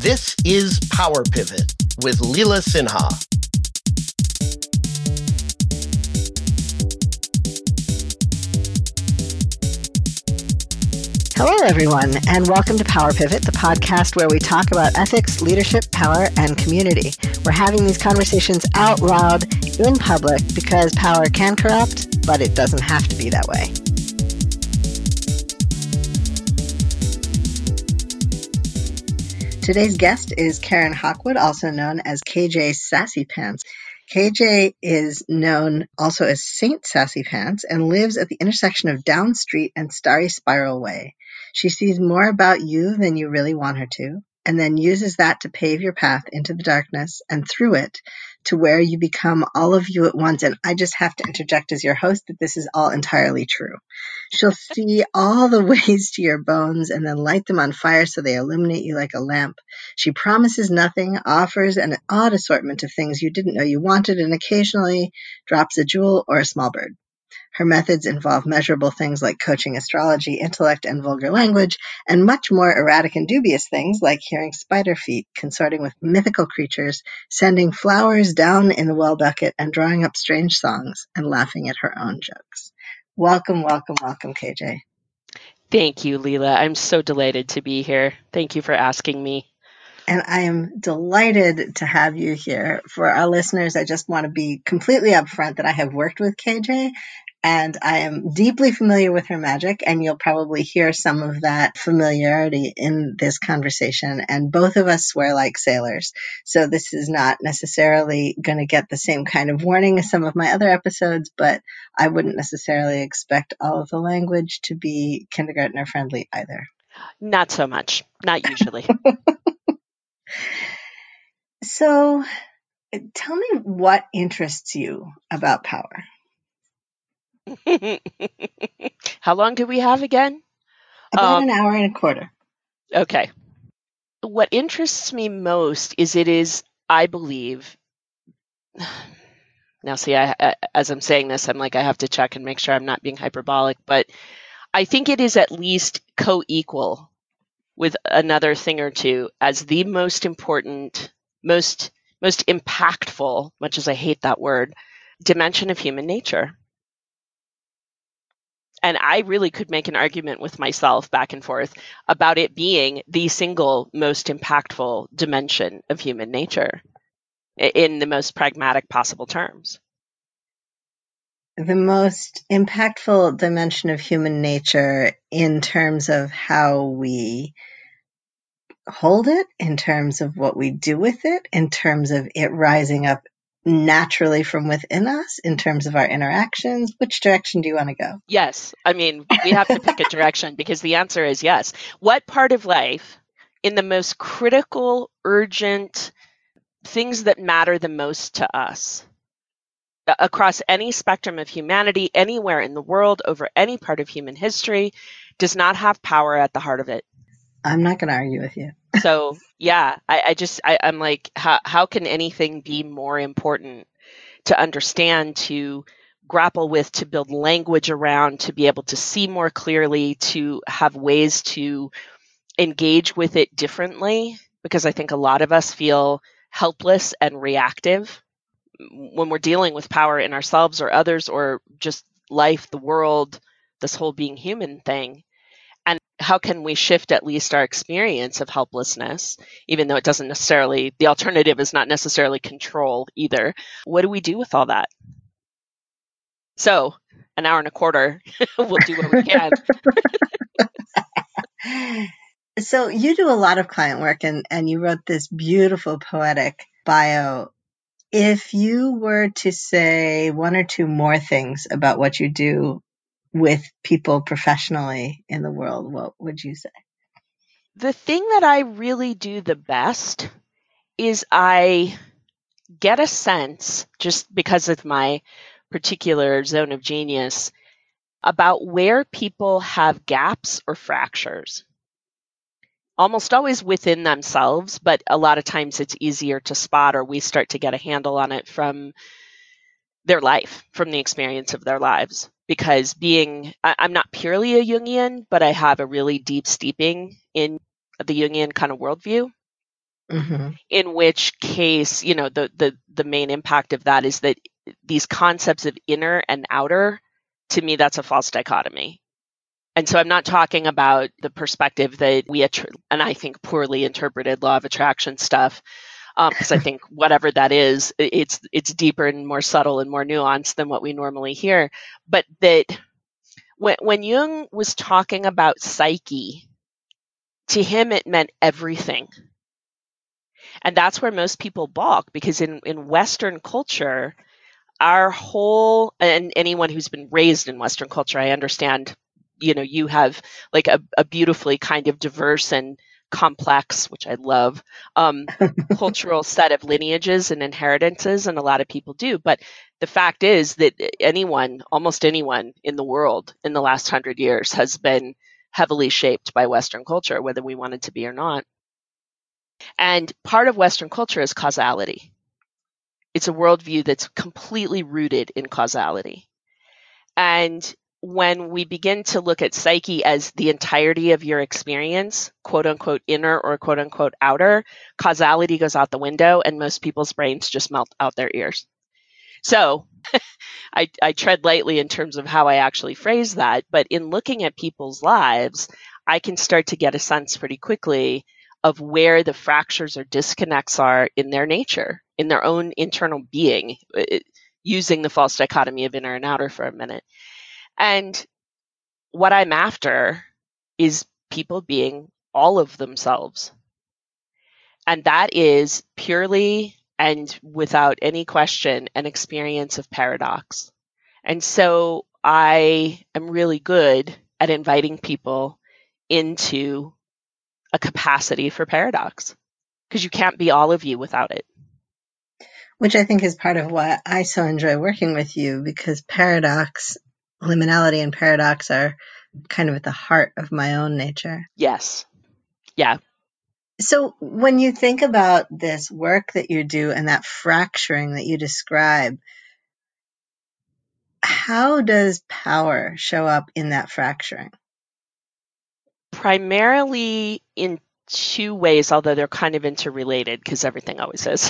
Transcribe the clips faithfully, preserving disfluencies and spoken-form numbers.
This is Power Pivot with Leela Sinha. Hello, everyone, and welcome to Power Pivot, the podcast where we talk about ethics, leadership, power, and community. We're having these conversations out loud in public because power can corrupt, but it doesn't have to be that way. Today's guest is Karen Hawkwood, also known as K J Sassy Pants. K J is known also as Saint Sassy Pants and lives at the intersection of Down Street and Starry Spiral Way. She sees more about you than you really want her to, and then uses that to pave your path into the darkness and through it to where you become all of you at once. And I just have to interject as your host that this is all entirely true. She'll see all the ways to your bones and then light them on fire so they illuminate you like a lamp. She promises nothing, offers an odd assortment of things you didn't know you wanted, and occasionally drops a jewel or a small bird. Her methods involve measurable things like coaching astrology, intellect, and vulgar language, and much more erratic and dubious things like hearing spider feet, consorting with mythical creatures, sending flowers down in the well bucket, and drawing up strange songs and laughing at her own jokes. Welcome, welcome, welcome, K J. Thank you, Leela. I'm so delighted to be here. Thank you for asking me. And I am delighted to have you here. For our listeners, I just want to be completely upfront that I have worked with K J, and I am deeply familiar with her magic, and you'll probably hear some of that familiarity in this conversation. And both of us swear like sailors. So this is not necessarily going to get the same kind of warning as some of my other episodes, but I wouldn't necessarily expect all of the language to be kindergartner friendly either. Not so much. Not usually. So tell me what interests you about power. How long do we have again? About um, an hour and a quarter. Okay. What interests me most is it is, I believe, now see, I, I, as I'm saying this, I'm like, I have to check and make sure I'm not being hyperbolic, but I think it is at least co-equal with another thing or two as the most important, most, most impactful, much as I hate that word, dimension of human nature. And I really could make an argument with myself back and forth about it being the single most impactful dimension of human nature in the most pragmatic possible terms. The most impactful dimension of human nature in terms of how we hold it, in terms of what we do with it, in terms of it rising up naturally from within us, in terms of our interactions. Which direction do you want to go? Yes. I mean, we have to pick a direction because the answer is yes. What part of life, in the most critical, urgent things that matter the most to us, across any spectrum of humanity, anywhere in the world, over any part of human history, does not have power at the heart of it? I'm not going to argue with you. So, yeah, I, I just, I, I'm like, how, how can anything be more important to understand, to grapple with, to build language around, to be able to see more clearly, to have ways to engage with it differently? Because I think a lot of us feel helpless and reactive when we're dealing with power in ourselves or others or just life, the world, this whole being human thing. And how can we shift at least our experience of helplessness, even though it doesn't necessarily, the alternative is not necessarily control either. What do we do with all that? So an hour and a quarter, we'll do what we can. So you do a lot of client work, and, and you wrote this beautiful poetic bio. If you were to say one or two more things about what you do with people professionally in the world, what would you say? The thing that I really do the best is I get a sense, just because of my particular zone of genius, about where people have gaps or fractures. Almost always within themselves, but a lot of times it's easier to spot, or we start to get a handle on it from their life, from the experience of their lives. Because being, I, I'm not purely a Jungian, but I have a really deep steeping in the Jungian kind of worldview. Mm-hmm. In which case, you know, the, the, the main impact of that is that these concepts of inner and outer, to me, that's a false dichotomy. And so I'm not talking about the perspective that we, attr- and I think poorly interpreted law of attraction stuff, because um, I think whatever that is, it's it's deeper and more subtle and more nuanced than what we normally hear. But that when, when Jung was talking about psyche, to him it meant everything. And that's where most people balk, because in, in Western culture, our whole, and anyone who's been raised in Western culture, I understand, you know, you have like a, a beautifully kind of diverse and complex, which I love, um, cultural set of lineages and inheritances, and a lot of people do. But the fact is that anyone, almost anyone in the world in the last hundred years has been heavily shaped by Western culture, whether we wanted to be or not. And part of Western culture is causality. It's a worldview that's completely rooted in causality. And when we begin to look at psyche as the entirety of your experience, quote unquote inner or quote unquote outer, causality goes out the window and most people's brains just melt out their ears. So I, I tread lightly in terms of how I actually phrase that, but in looking at people's lives, I can start to get a sense pretty quickly of where the fractures or disconnects are in their nature, in their own internal being, using the false dichotomy of inner and outer for a minute. And what I'm after is people being all of themselves. And that is purely and without any question an experience of paradox. And so I am really good at inviting people into a capacity for paradox, because you can't be all of you without it. Which I think is part of why I so enjoy working with you, because paradox, liminality and paradox are kind of at the heart of my own nature. Yes. Yeah. So when you think about this work that you do and that fracturing that you describe, how does power show up in that fracturing? Primarily in two ways, although they're kind of interrelated, because everything always is.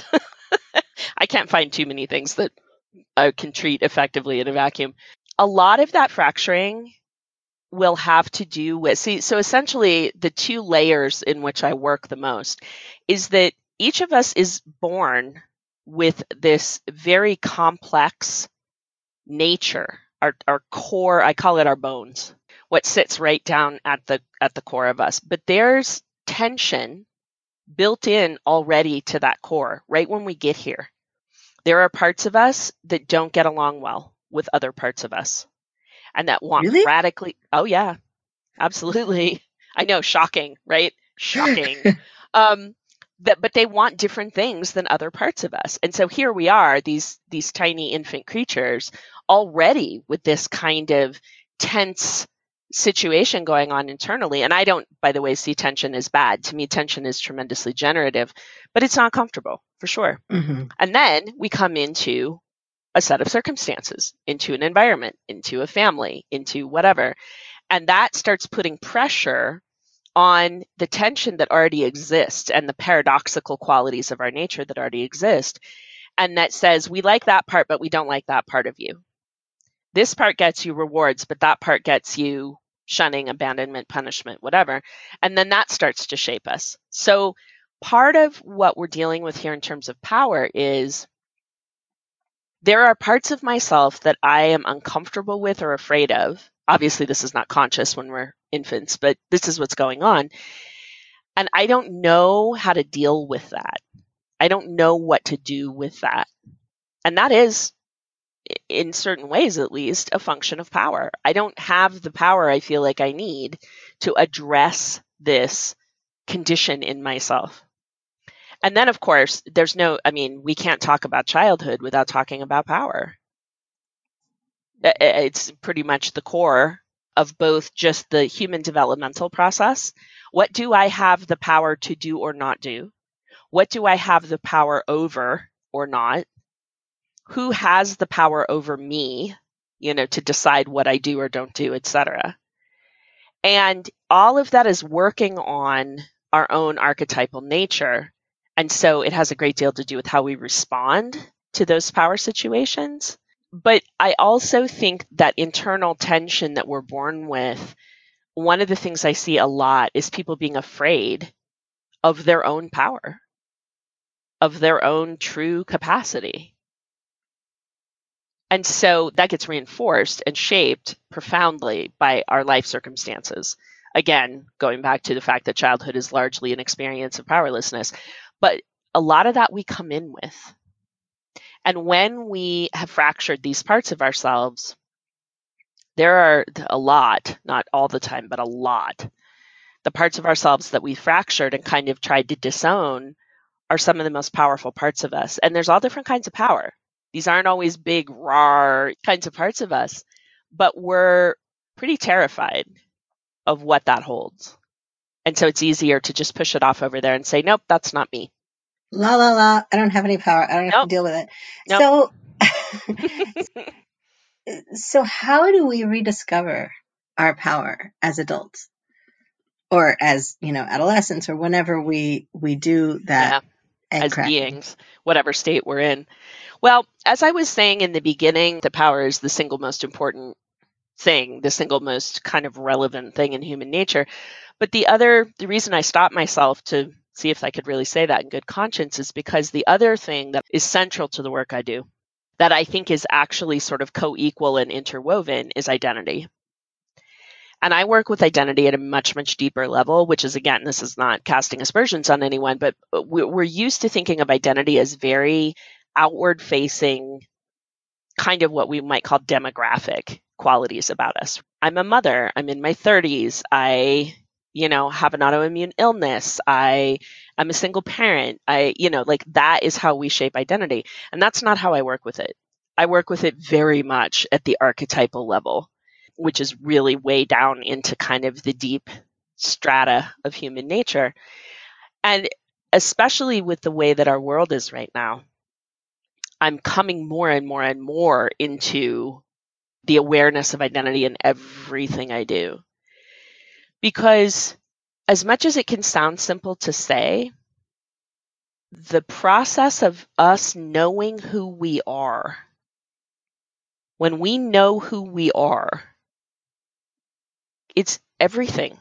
I can't find too many things that I can treat effectively in a vacuum. A lot of that fracturing will have to do with, see, so essentially the two layers in which I work the most is that each of us is born with this very complex nature, our, our core, I call it our bones, what sits right down at the at the core of us. But there's tension built in already to that core right when we get here. There are parts of us that don't get along well with other parts of us and that want Really? radically. Oh, yeah, absolutely. I know. Shocking, right? Shocking. um, that, but they want different things than other parts of us. And so here we are, these, these tiny infant creatures already with this kind of tense situation going on internally. And I don't, by the way, see tension as bad. To me, tension is tremendously generative, but it's not comfortable for sure. Mm-hmm. And then we come into a set of circumstances, into an environment, into a family, into whatever. And that starts putting pressure on the tension that already exists and the paradoxical qualities of our nature that already exist. And that says, we like that part, but we don't like that part of you. This part gets you rewards, but that part gets you shunning, abandonment, punishment, whatever. And then that starts to shape us. So part of what we're dealing with here in terms of power is there are parts of myself that I am uncomfortable with or afraid of. Obviously, this is not conscious when we're infants, but this is what's going on. And I don't know how to deal with that. I don't know what to do with that. And that is, in certain ways at least, a function of power. I don't have the power I feel like I need to address this condition in myself. And then, of course, there's no, I mean, we can't talk about childhood without talking about power. It's pretty much the core of both just the human developmental process. What do I have the power to do or not do? What do I have the power over or not? Who has the power over me, you know, to decide what I do or don't do, et cetera. And all of that is working on our own archetypal nature. And so it has a great deal to do with how we respond to those power situations. But I also think that internal tension that we're born with, one of the things I see a lot is people being afraid of their own power, of their own true capacity. And so that gets reinforced and shaped profoundly by our life circumstances. Again, going back to the fact that childhood is largely an experience of powerlessness, but a lot of that we come in with. And when we have fractured these parts of ourselves, there are a lot, not all the time, but a lot. The parts of ourselves that we fractured and kind of tried to disown are some of the most powerful parts of us. And there's all different kinds of power. These aren't always big, raw kinds of parts of us, but we're pretty terrified of what that holds. And so it's easier to just push it off over there and say, nope, that's not me. La, la, la. I don't have any power. I don't have Nope. to deal with it. Nope. So, so how do we rediscover our power as adults or as, you know, adolescents or whenever we, we do that? Yeah. As cracking. Beings, whatever state we're in. Well, as I was saying in the beginning, the power is the single most important thing, the single most kind of relevant thing in human nature. But the other, the reason I stopped myself to see if I could really say that in good conscience is because the other thing that is central to the work I do, that I think is actually sort of co-equal and interwoven, is identity. And I work with identity at a much, much deeper level, which is, again, this is not casting aspersions on anyone, but we're used to thinking of identity as very outward-facing, kind of what we might call demographic qualities about us. I'm a mother. I'm in my thirties. I, you know, have an autoimmune illness. I am a single parent. I, you know, like that is how we shape identity. And that's not how I work with it. I work with it very much at the archetypal level, which is really way down into kind of the deep strata of human nature. And especially with the way that our world is right now, I'm coming more and more and more into the awareness of identity in everything I do. Because as much as it can sound simple to say, the process of us knowing who we are, when we know who we are, it's everything.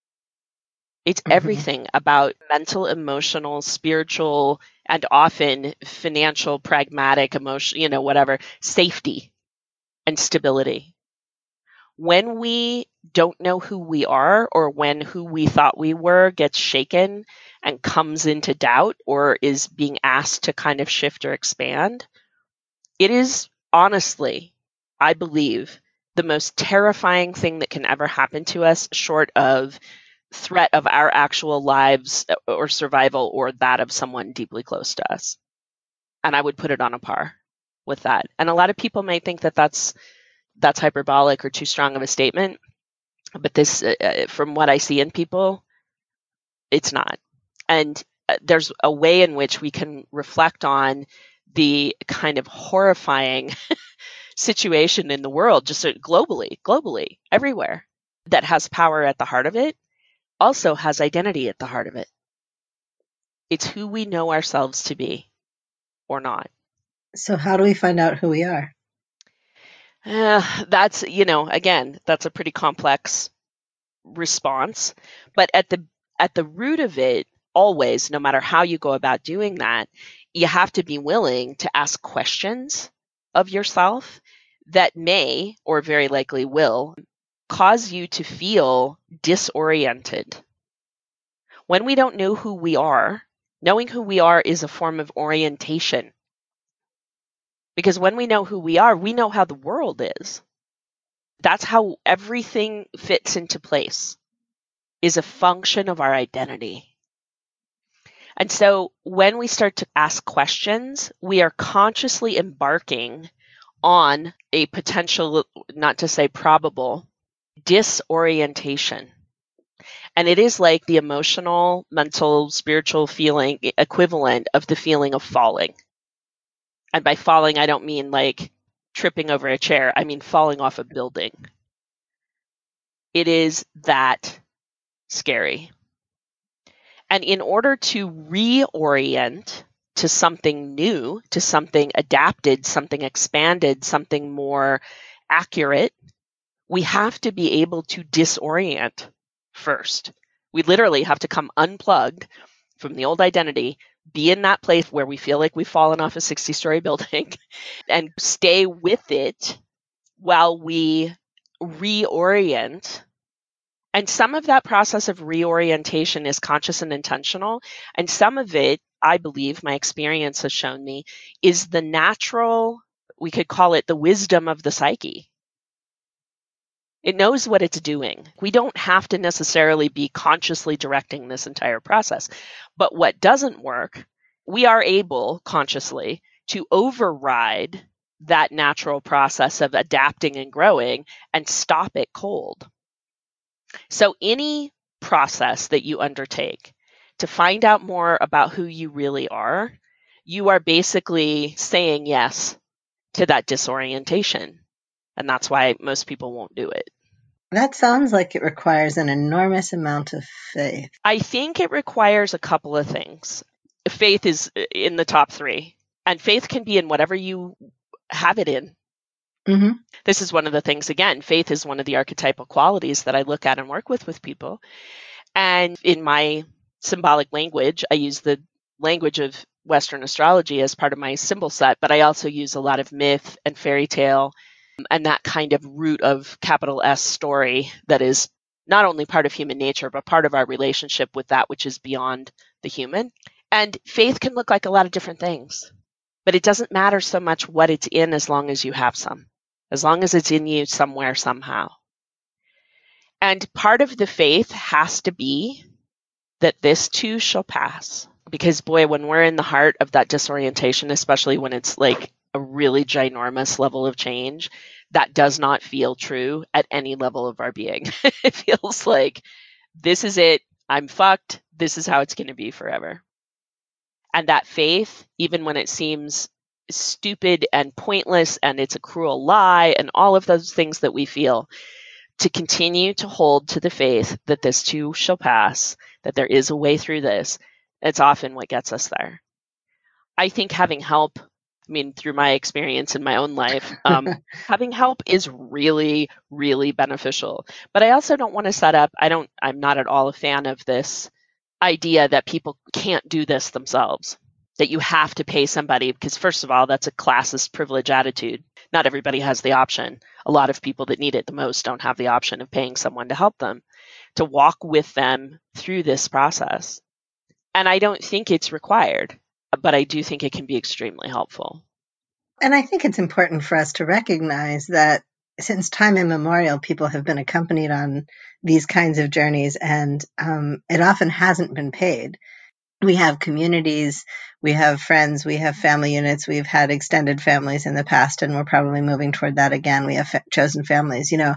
It's mm-hmm. everything about mental, emotional, spiritual, and often financial, pragmatic, emotion, you know, whatever, safety and stability. When we don't know who we are, or when who we thought we were gets shaken and comes into doubt or is being asked to kind of shift or expand, it is honestly, I believe, the most terrifying thing that can ever happen to us, short of threat of our actual lives or survival or that of someone deeply close to us. And I would put it on a par with that. And a lot of people may think that that's that's hyperbolic or too strong of a statement, but this, uh, from what I see in people, it's not. And uh, there's a way in which we can reflect on the kind of horrifying situation in the world, just globally, globally, everywhere, that has power at the heart of it, also has identity at the heart of it. It's who we know ourselves to be or not. So how do we find out who we are? Uh, that's, you know, again, that's a pretty complex response. But at the at the root of it, always, no matter how you go about doing that, you have to be willing to ask questions of yourself that may, or very likely will, cause you to feel disoriented. When we don't know who we are, knowing who we are is a form of orientation. Because when we know who we are, we know how the world is. That's how everything fits into place, is a function of our identity. And so when we start to ask questions, we are consciously embarking on a potential, not to say probable, disorientation. And it is like the emotional, mental, spiritual feeling equivalent of the feeling of falling. And by falling, I don't mean like tripping over a chair. I mean falling off a building. It is that scary. And in order to reorient to something new, to something adapted, something expanded, something more accurate, we have to be able to disorient first. We literally have to come unplugged from the old identity, be in that place where we feel like we've fallen off a sixty-story building and stay with it while we reorient. And some of that process of reorientation is conscious and intentional. And some of it, I believe, my experience has shown me, is the natural, we could call it the wisdom of the psyche. It knows what it's doing. We don't have to necessarily be consciously directing this entire process. But what doesn't work, we are able consciously to override that natural process of adapting and growing and stop it cold. So any process that you undertake to find out more about who you really are, you are basically saying yes to that disorientation. And that's why most people won't do it. That sounds like it requires an enormous amount of faith. I think it requires a couple of things. Faith is in the top three, and faith can be in whatever you have it in. Mm-hmm. This is one of the things, again, faith is one of the archetypal qualities that I look at and work with with people. And in my symbolic language, I use the language of Western astrology as part of my symbol set, but I also use a lot of myth and fairy tale and that kind of root of capital S story that is not only part of human nature, but part of our relationship with that which is beyond the human. And faith can look like a lot of different things, but it doesn't matter so much what it's in as long as you have some, as long as it's in you somewhere, somehow. And part of the faith has to be that this too shall pass. Because boy, when we're in the heart of that disorientation, especially when it's like a really ginormous level of change, that does not feel true at any level of our being. It feels like, this is it, I'm fucked, this is how it's going to be forever. And that faith, even when it seems stupid and pointless and it's a cruel lie and all of those things that we feel, to continue to hold to the faith that this too shall pass, that there is a way through this, it's often what gets us there. I think having help, I mean, through my experience in my own life, um, having help is really, really beneficial. But I also don't want to set up, I don't, I'm not at all a fan of this idea that people can't do this themselves, that you have to pay somebody, because first of all, that's a classist privilege attitude. Not everybody has the option. A lot of people that need it the most don't have the option of paying someone to help them, to walk with them through this process. And I don't think it's required, but I do think it can be extremely helpful. And I think it's important for us to recognize that since time immemorial, people have been accompanied on these kinds of journeys, and um, it often hasn't been paid. We have communities, we have friends, we have family units, we've had extended families in the past, and we're probably moving toward that again. We have fa- chosen families. You know,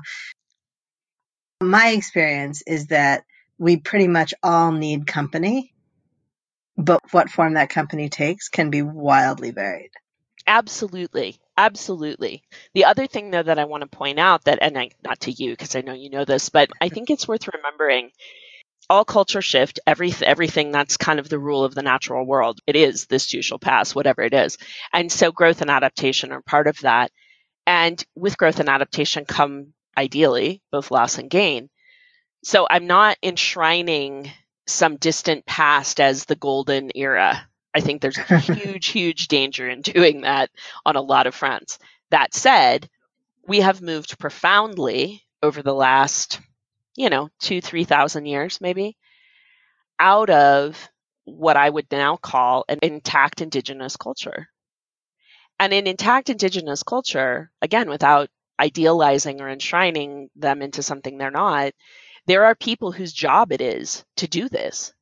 my experience is that we pretty much all need company, but what form that company takes can be wildly varied. Absolutely. Absolutely. The other thing, though, that I want to point out that, and I, not to you, because I know you know this, but I think it's worth remembering, all culture shift, every, everything that's kind of the rule of the natural world. It is, this too shall pass, whatever it is. And so growth and adaptation are part of that. And with growth and adaptation come, ideally, both loss and gain. So I'm not enshrining some distant past as the golden era. I think there's a huge, huge danger in doing that on a lot of fronts. That said, we have moved profoundly over the last, you know, two, three thousand years, maybe, out of what I would now call an intact Indigenous culture. And in intact Indigenous culture, again, without idealizing or enshrining them into something they're not, there are people whose job it is to do this.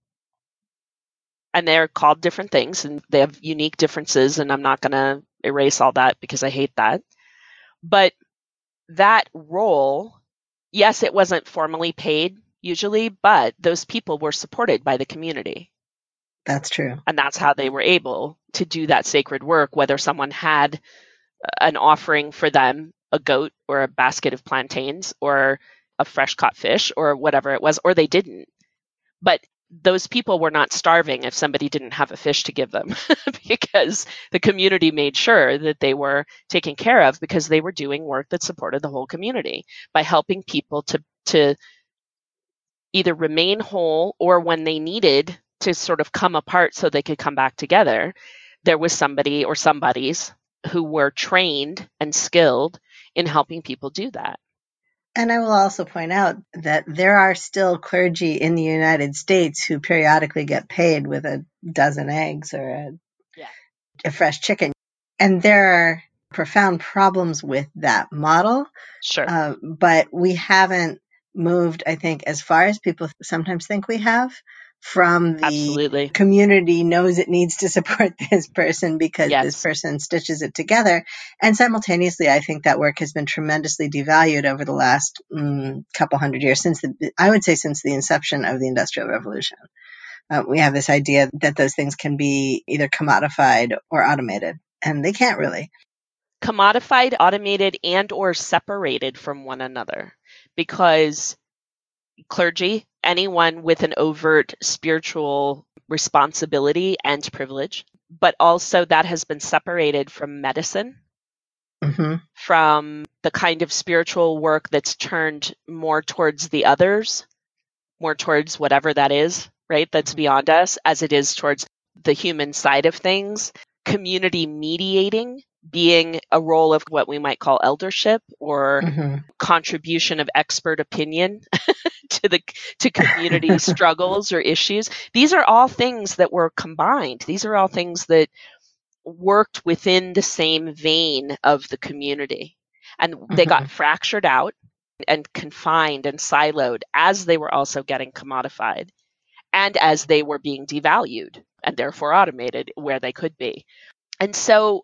And they're called different things and they have unique differences. And I'm not going to erase all that because I hate that. But that role, yes, it wasn't formally paid usually, but those people were supported by the community. That's true. And that's how they were able to do that sacred work, whether someone had an offering for them, a goat or a basket of plantains or a fresh caught fish or whatever it was, or they didn't. But those people were not starving if somebody didn't have a fish to give them because the community made sure that they were taken care of because they were doing work that supported the whole community by helping people to, to either remain whole or when they needed to sort of come apart so they could come back together, there was somebody or somebodies who were trained and skilled in helping people do that. And I will also point out that there are still clergy in the United States who periodically get paid with a dozen eggs or a, yeah. a fresh chicken. And there are profound problems with that model. Sure. Uh, but we haven't moved, I think, as far as people sometimes think we have, from the Absolutely. community knows it needs to support this person because yes. this person stitches it together. And simultaneously, I think that work has been tremendously devalued over the last mm, couple hundred years, since the, I would say since the inception of the Industrial Revolution. Uh, we have this idea that those things can be either commodified or automated, and they can't really. Commodified, automated, and or separated from one another, because clergy, anyone with an overt spiritual responsibility and privilege, but also that has been separated from medicine, mm-hmm. from the kind of spiritual work that's turned more towards the others, more towards whatever that is, right? That's beyond us, as it is towards the human side of things. Community mediating being a role of what we might call eldership or mm-hmm. contribution of expert opinion to the to community struggles or issues. These are all things that were combined. These are all things that worked within the same vein of the community. And they mm-hmm. got fractured out and confined and siloed as they were also getting commodified and as they were being devalued and therefore automated where they could be. And so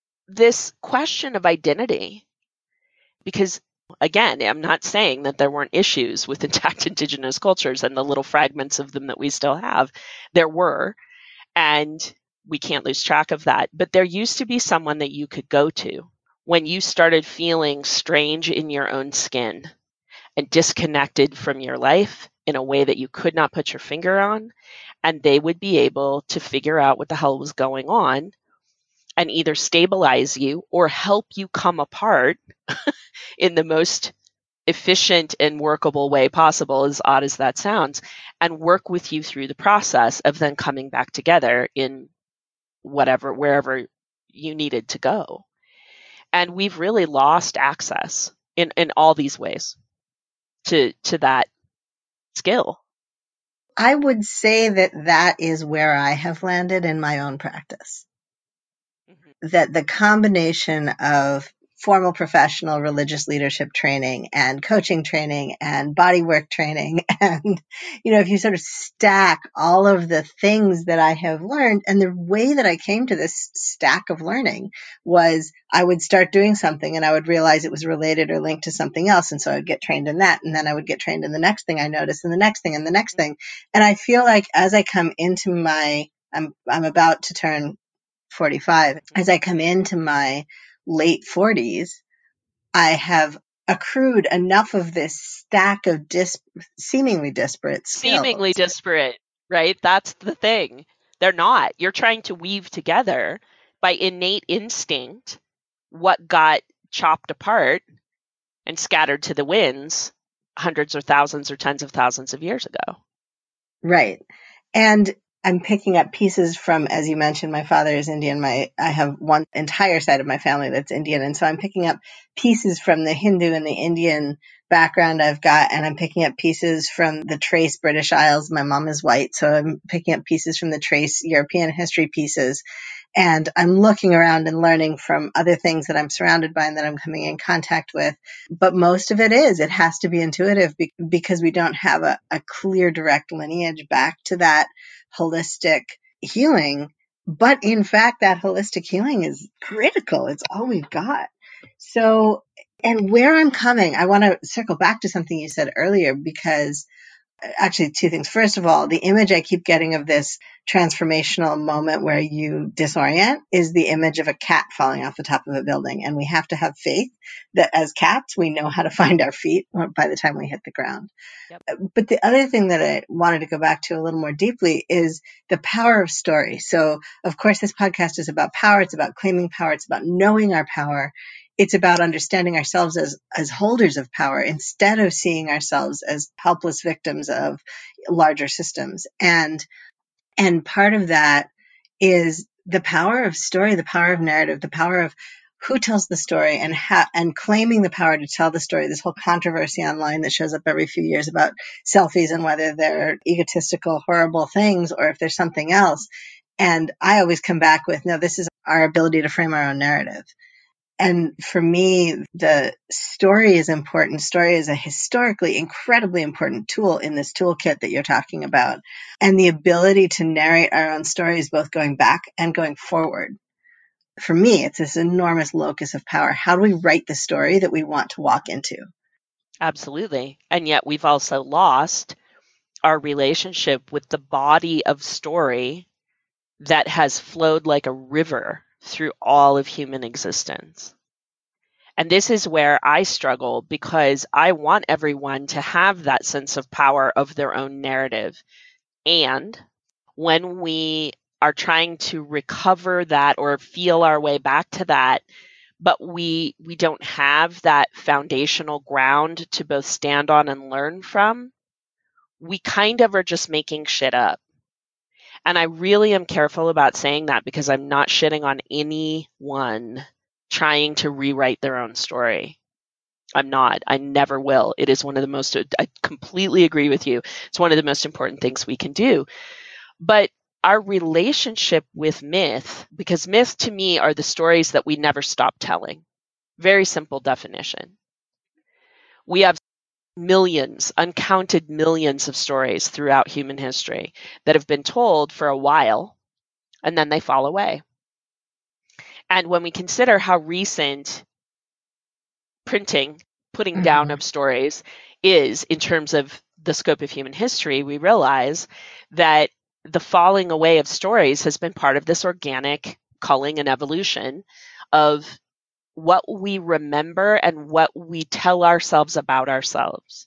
this question of identity, because again, I'm not saying that there weren't issues with intact Indigenous cultures and the little fragments of them that we still have. There were, and we can't lose track of that. But there used to be someone that you could go to when you started feeling strange in your own skin and disconnected from your life in a way that you could not put your finger on. And they would be able to figure out what the hell was going on and either stabilize you or help you come apart in the most efficient and workable way possible, as odd as that sounds, and work with you through the process of then coming back together in whatever, wherever you needed to go. And we've really lost access in, in all these ways to, to that skill. I would say that that is where I have landed in my own practice. Mm-hmm. That the combination of formal professional religious leadership training and coaching training and bodywork training. And, you know, if you sort of stack all of the things that I have learned, and the way that I came to this stack of learning was I would start doing something and I would realize it was related or linked to something else. And so I'd get trained in that. And then I would get trained in the next thing I noticed and the next thing and the next thing. And I feel like as I come into my, I'm, I'm about to turn forty-five, as I come into my late forties, I have accrued enough of this stack of dis- seemingly disparate skills. Seemingly disparate, right? That's the thing. They're not. You're trying to weave together by innate instinct what got chopped apart and scattered to the winds hundreds or thousands or tens of thousands of years ago. Right. And I'm picking up pieces from, as you mentioned, my father is Indian. My, I have one entire side of my family that's Indian. And so I'm picking up pieces from the Hindu and the Indian background I've got. And I'm picking up pieces from the trace British Isles. My mom is white. So I'm picking up pieces from the trace European history pieces. And I'm looking around and learning from other things that I'm surrounded by and that I'm coming in contact with. But most of it is, it has to be intuitive be- because we don't have a, a clear, direct lineage back to that holistic healing. But in fact, that holistic healing is critical. It's all we've got. So, and where I'm coming, I want to circle back to something you said earlier, because Actually, two things. First of all, the image I keep getting of this transformational moment where you disorient is the image of a cat falling off the top of a building. And we have to have faith that as cats, we know how to find our feet by the time we hit the ground. Yep. But the other thing that I wanted to go back to a little more deeply is the power of story. So, of course, this podcast is about power. It's about claiming power. It's about knowing our power. It's about understanding ourselves as, as holders of power instead of seeing ourselves as helpless victims of larger systems. And, and part of that is the power of story, the power of narrative, the power of who tells the story and how, and claiming the power to tell the story. This whole controversy online that shows up every few years about selfies and whether they're egotistical, horrible things or if there's something else. And I always come back with, no, this is our ability to frame our own narrative. And for me, the story is important. Story is a historically incredibly important tool in this toolkit that you're talking about. And the ability to narrate our own stories, both going back and going forward. For me, it's this enormous locus of power. How do we write the story that we want to walk into? Absolutely. And yet we've also lost our relationship with the body of story that has flowed like a river through all of human existence. And this is where I struggle because I want everyone to have that sense of power of their own narrative. And when we are trying to recover that or feel our way back to that, but we we don't have that foundational ground to both stand on and learn from, we kind of are just making shit up. And I really am careful about saying that because I'm not shitting on anyone trying to rewrite their own story. I'm not. I never will. It is one of the most, I completely agree with you. It's one of the most important things we can do. But our relationship with myth, because myth to me are the stories that we never stop telling. Very simple definition. We have millions, uncounted millions of stories throughout human history that have been told for a while, and then they fall away. And when we consider how recent printing, putting mm-hmm. down of stories is in terms of the scope of human history, we realize that the falling away of stories has been part of this organic culling and evolution of what we remember and what we tell ourselves about ourselves.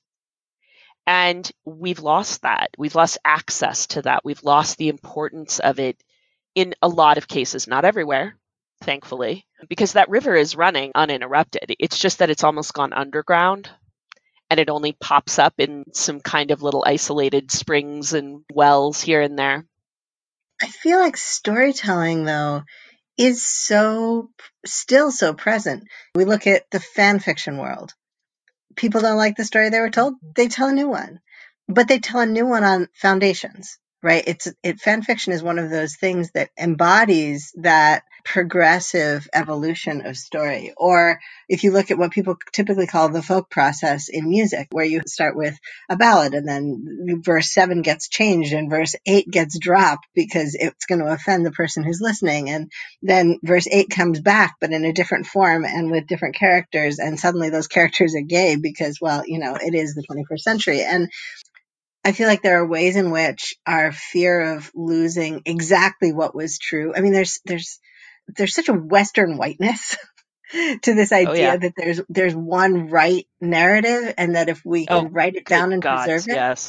And we've lost that. We've lost access to that. We've lost the importance of it in a lot of cases, not everywhere, thankfully, because that river is running uninterrupted. It's just that it's almost gone underground and it only pops up in some kind of little isolated springs and wells here and there. I feel like storytelling, though, is so still so present. We look at the fan fiction world. People don't like the story they were told. They tell a new one, but they tell a new one on foundations, right? It's it fan fiction is one of those things that embodies that progressive evolution of story. Or if you look at what people typically call the folk process in music, where you start with a ballad and then verse seven gets changed and verse eight gets dropped because it's going to offend the person who's listening. And then verse eight comes back, but in a different form and with different characters. And suddenly those characters are gay because, well, you know, it is the twenty-first century. And I feel like there are ways in which our fear of losing exactly what was true. I mean, there's, there's, there's such a Western whiteness to this idea oh, yeah. that there's there's one right narrative, and that if we can oh, write it down and God, preserve it, yes,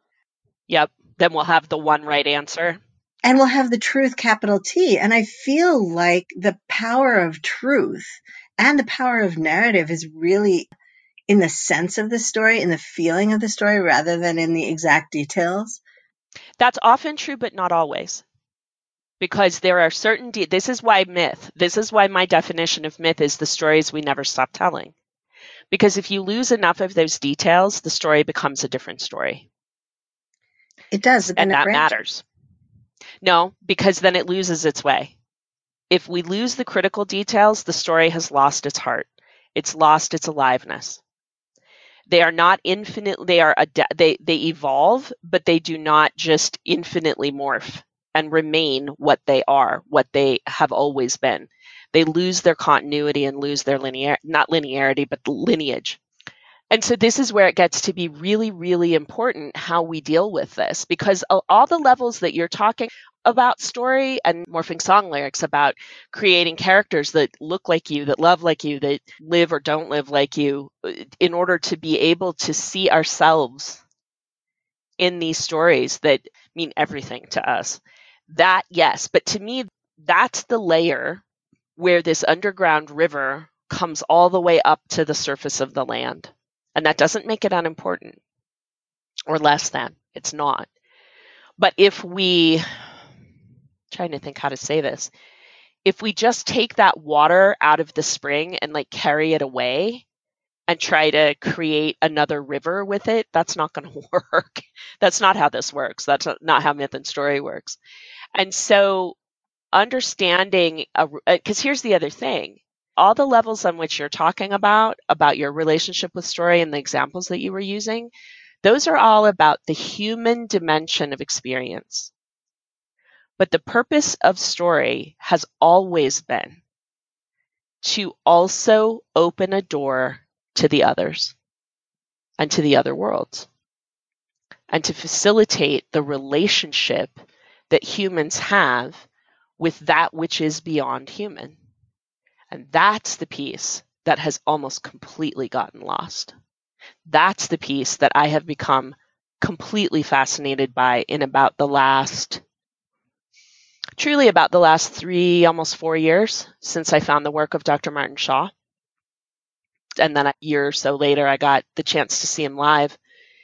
yep, then we'll have the one right answer, and we'll have the truth, capital T. And I feel like the power of truth and the power of narrative is really in the sense of the story, in the feeling of the story, rather than in the exact details. That's often true, but not always. Because there are certain, de- this is why myth, this is why my definition of myth is the stories we never stop telling. Because if you lose enough of those details, the story becomes a different story. It does. And that matters. No, because then it loses its way. If we lose the critical details, the story has lost its heart. It's lost its aliveness. They are not infinite, they are, ad- they, they evolve, but they do not just infinitely morph and remain what they are, what they have always been. They lose their continuity and lose their linear, not linearity, but lineage. And so this is where it gets to be really, really important how we deal with this, because all the levels that you're talking about story and morphing song lyrics, about creating characters that look like you, that love like you, that live or don't live like you, in order to be able to see ourselves in these stories that mean everything to us. That, yes, but to me, that's the layer where this underground river comes all the way up to the surface of the land. And that doesn't make it unimportant or less than. It's not. But if we, I'm trying to think how to say this, if we just take that water out of the spring and like carry it away and try to create another river with it, that's not going to work. That's not how this works. That's not how myth and story works. And so understanding, because here's the other thing. All the levels on which you're talking about, about your relationship with story and the examples that you were using, those are all about the human dimension of experience. But the purpose of story has always been to also open a door to the others and to the other worlds, and to facilitate the relationship that humans have with that which is beyond human. And that's the piece that has almost completely gotten lost. That's the piece that I have become completely fascinated by in about the last, truly about the last three, almost four years since I found the work of Doctor Martin Shaw. And then a year or so later, I got the chance to see him live.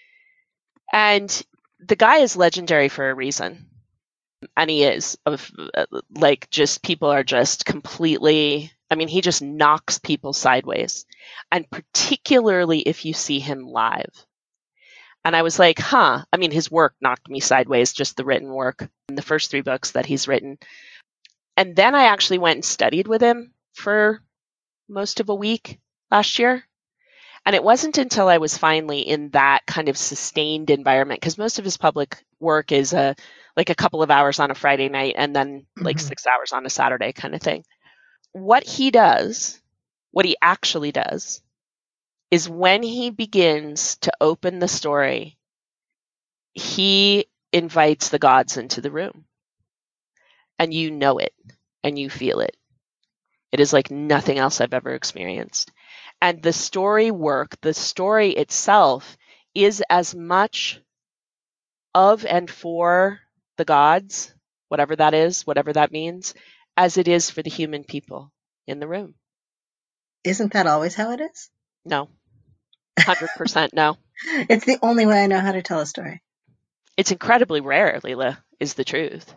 And the guy is legendary for a reason. And he is, of like, just people are just completely, I mean, he just knocks people sideways. And particularly if you see him live. And I was like, huh, I mean, his work knocked me sideways, just the written work in the first three books that he's written. And then I actually went and studied with him for most of a week last year. And it wasn't until I was finally in that kind of sustained environment, because most of his public work is a, like a couple of hours on a Friday night and then like mm-hmm. six hours on a Saturday kind of thing. What he does, what he actually does, is when he begins to open the story, he invites the gods into the room. And you know it, and you feel it. It is like nothing else I've ever experienced. And the story work, the story itself, is as much of and for the gods, whatever that is, whatever that means, as it is for the human people in the room. Isn't that always how it is? No. one hundred percent no. It's the only way I know how to tell a story. It's incredibly rare, Leela, is the truth.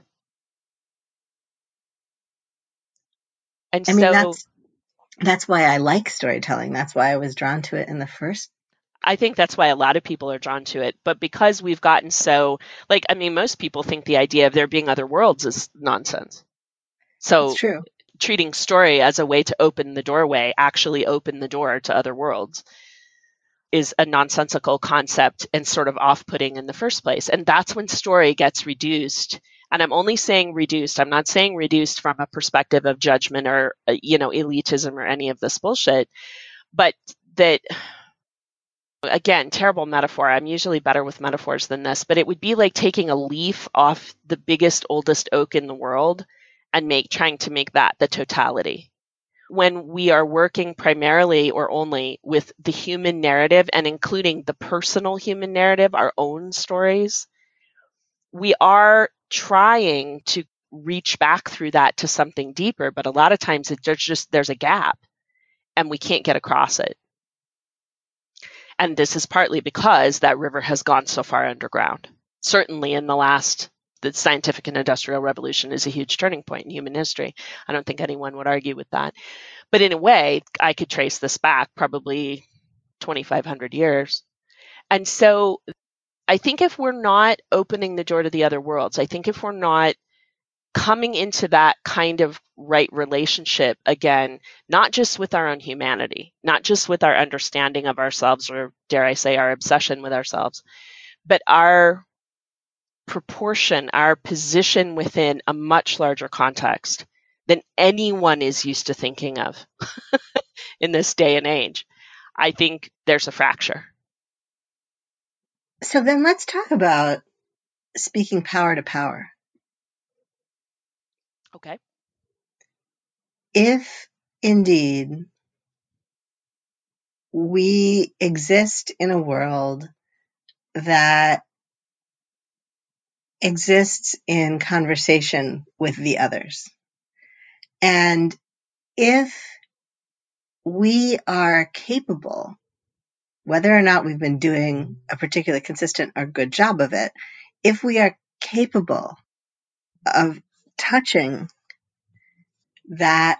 And I mean, so that's, that's why I like storytelling. That's why I was drawn to it in the first. I think that's why a lot of people are drawn to it. But because we've gotten so, like, I mean, most people think the idea of there being other worlds is nonsense. So it's true. Treating story as a way to open the doorway, actually open the door to other worlds, is a nonsensical concept and sort of off-putting in the first place. And that's when story gets reduced. And I'm only saying reduced. I'm not saying reduced from a perspective of judgment or, you know, elitism or any of this bullshit. But that, again, terrible metaphor. I'm usually better with metaphors than this. But it would be like taking a leaf off the biggest, oldest oak in the world and make trying to make that the totality. When we are working primarily or only with the human narrative and including the personal human narrative, our own stories, we are trying to reach back through that to something deeper, but a lot of times it, there's just there's a gap and we can't get across it. And this is partly because that river has gone so far underground. Certainly in the last, the scientific and industrial revolution is a huge turning point in human history. I don't think anyone would argue with that. But in a way, I could trace this back probably twenty-five hundred years. And so I think if we're not opening the door to the other worlds, I think if we're not coming into that kind of right relationship again, not just with our own humanity, not just with our understanding of ourselves, or dare I say our obsession with ourselves, but our proportion, our position within a much larger context than anyone is used to thinking of in this day and age. I think there's a fracture. So then let's talk about speaking power to power. Okay. If indeed we exist in a world that exists in conversation with the others, and if we are capable, whether or not we've been doing a particularly consistent or good job of it, if we are capable of touching that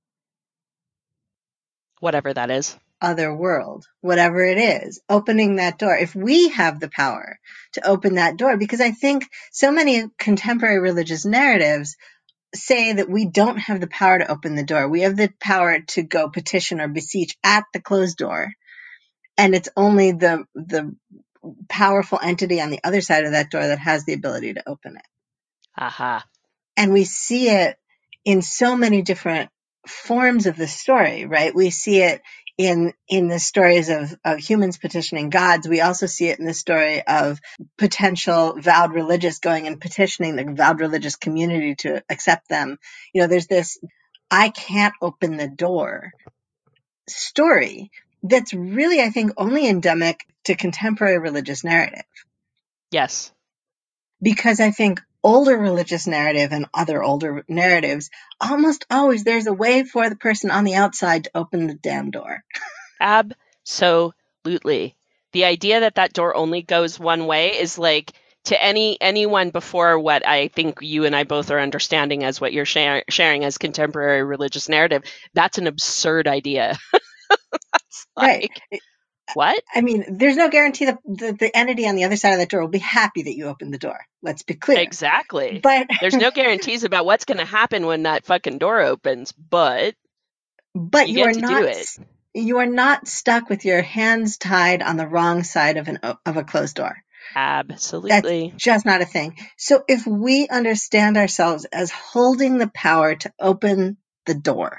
whatever that is, other world, whatever it is, opening that door, if we have the power to open that door, because I think so many contemporary religious narratives say that we don't have the power to open the door. We have the power to go petition or beseech at the closed door. And it's only the, the powerful entity on the other side of that door that has the ability to open it. Aha. And we see it in so many different forms of the story, right? We see it in, in the stories of, of humans petitioning gods. We also see it in the story of potential vowed religious going and petitioning the vowed religious community to accept them. You know, there's this, I can't open the door story that's really, I think, only endemic to contemporary religious narrative. Yes. Because I think older religious narrative and other older narratives, almost always there's a way for the person on the outside to open the damn door. Absolutely. The idea that that door only goes one way is like, to any anyone before what I think you and I both are understanding as what you're share, sharing as contemporary religious narrative, that's an absurd idea. That's like, right. What? I mean, there's no guarantee that the, the entity on the other side of that door will be happy that you opened the door. Let's be clear. Exactly. But there's no guarantees about what's going to happen when that fucking door opens, but but you, you get are to not do it. You are not stuck with your hands tied on the wrong side of an of a closed door. Absolutely. That's just not a thing. So if we understand ourselves as holding the power to open the door,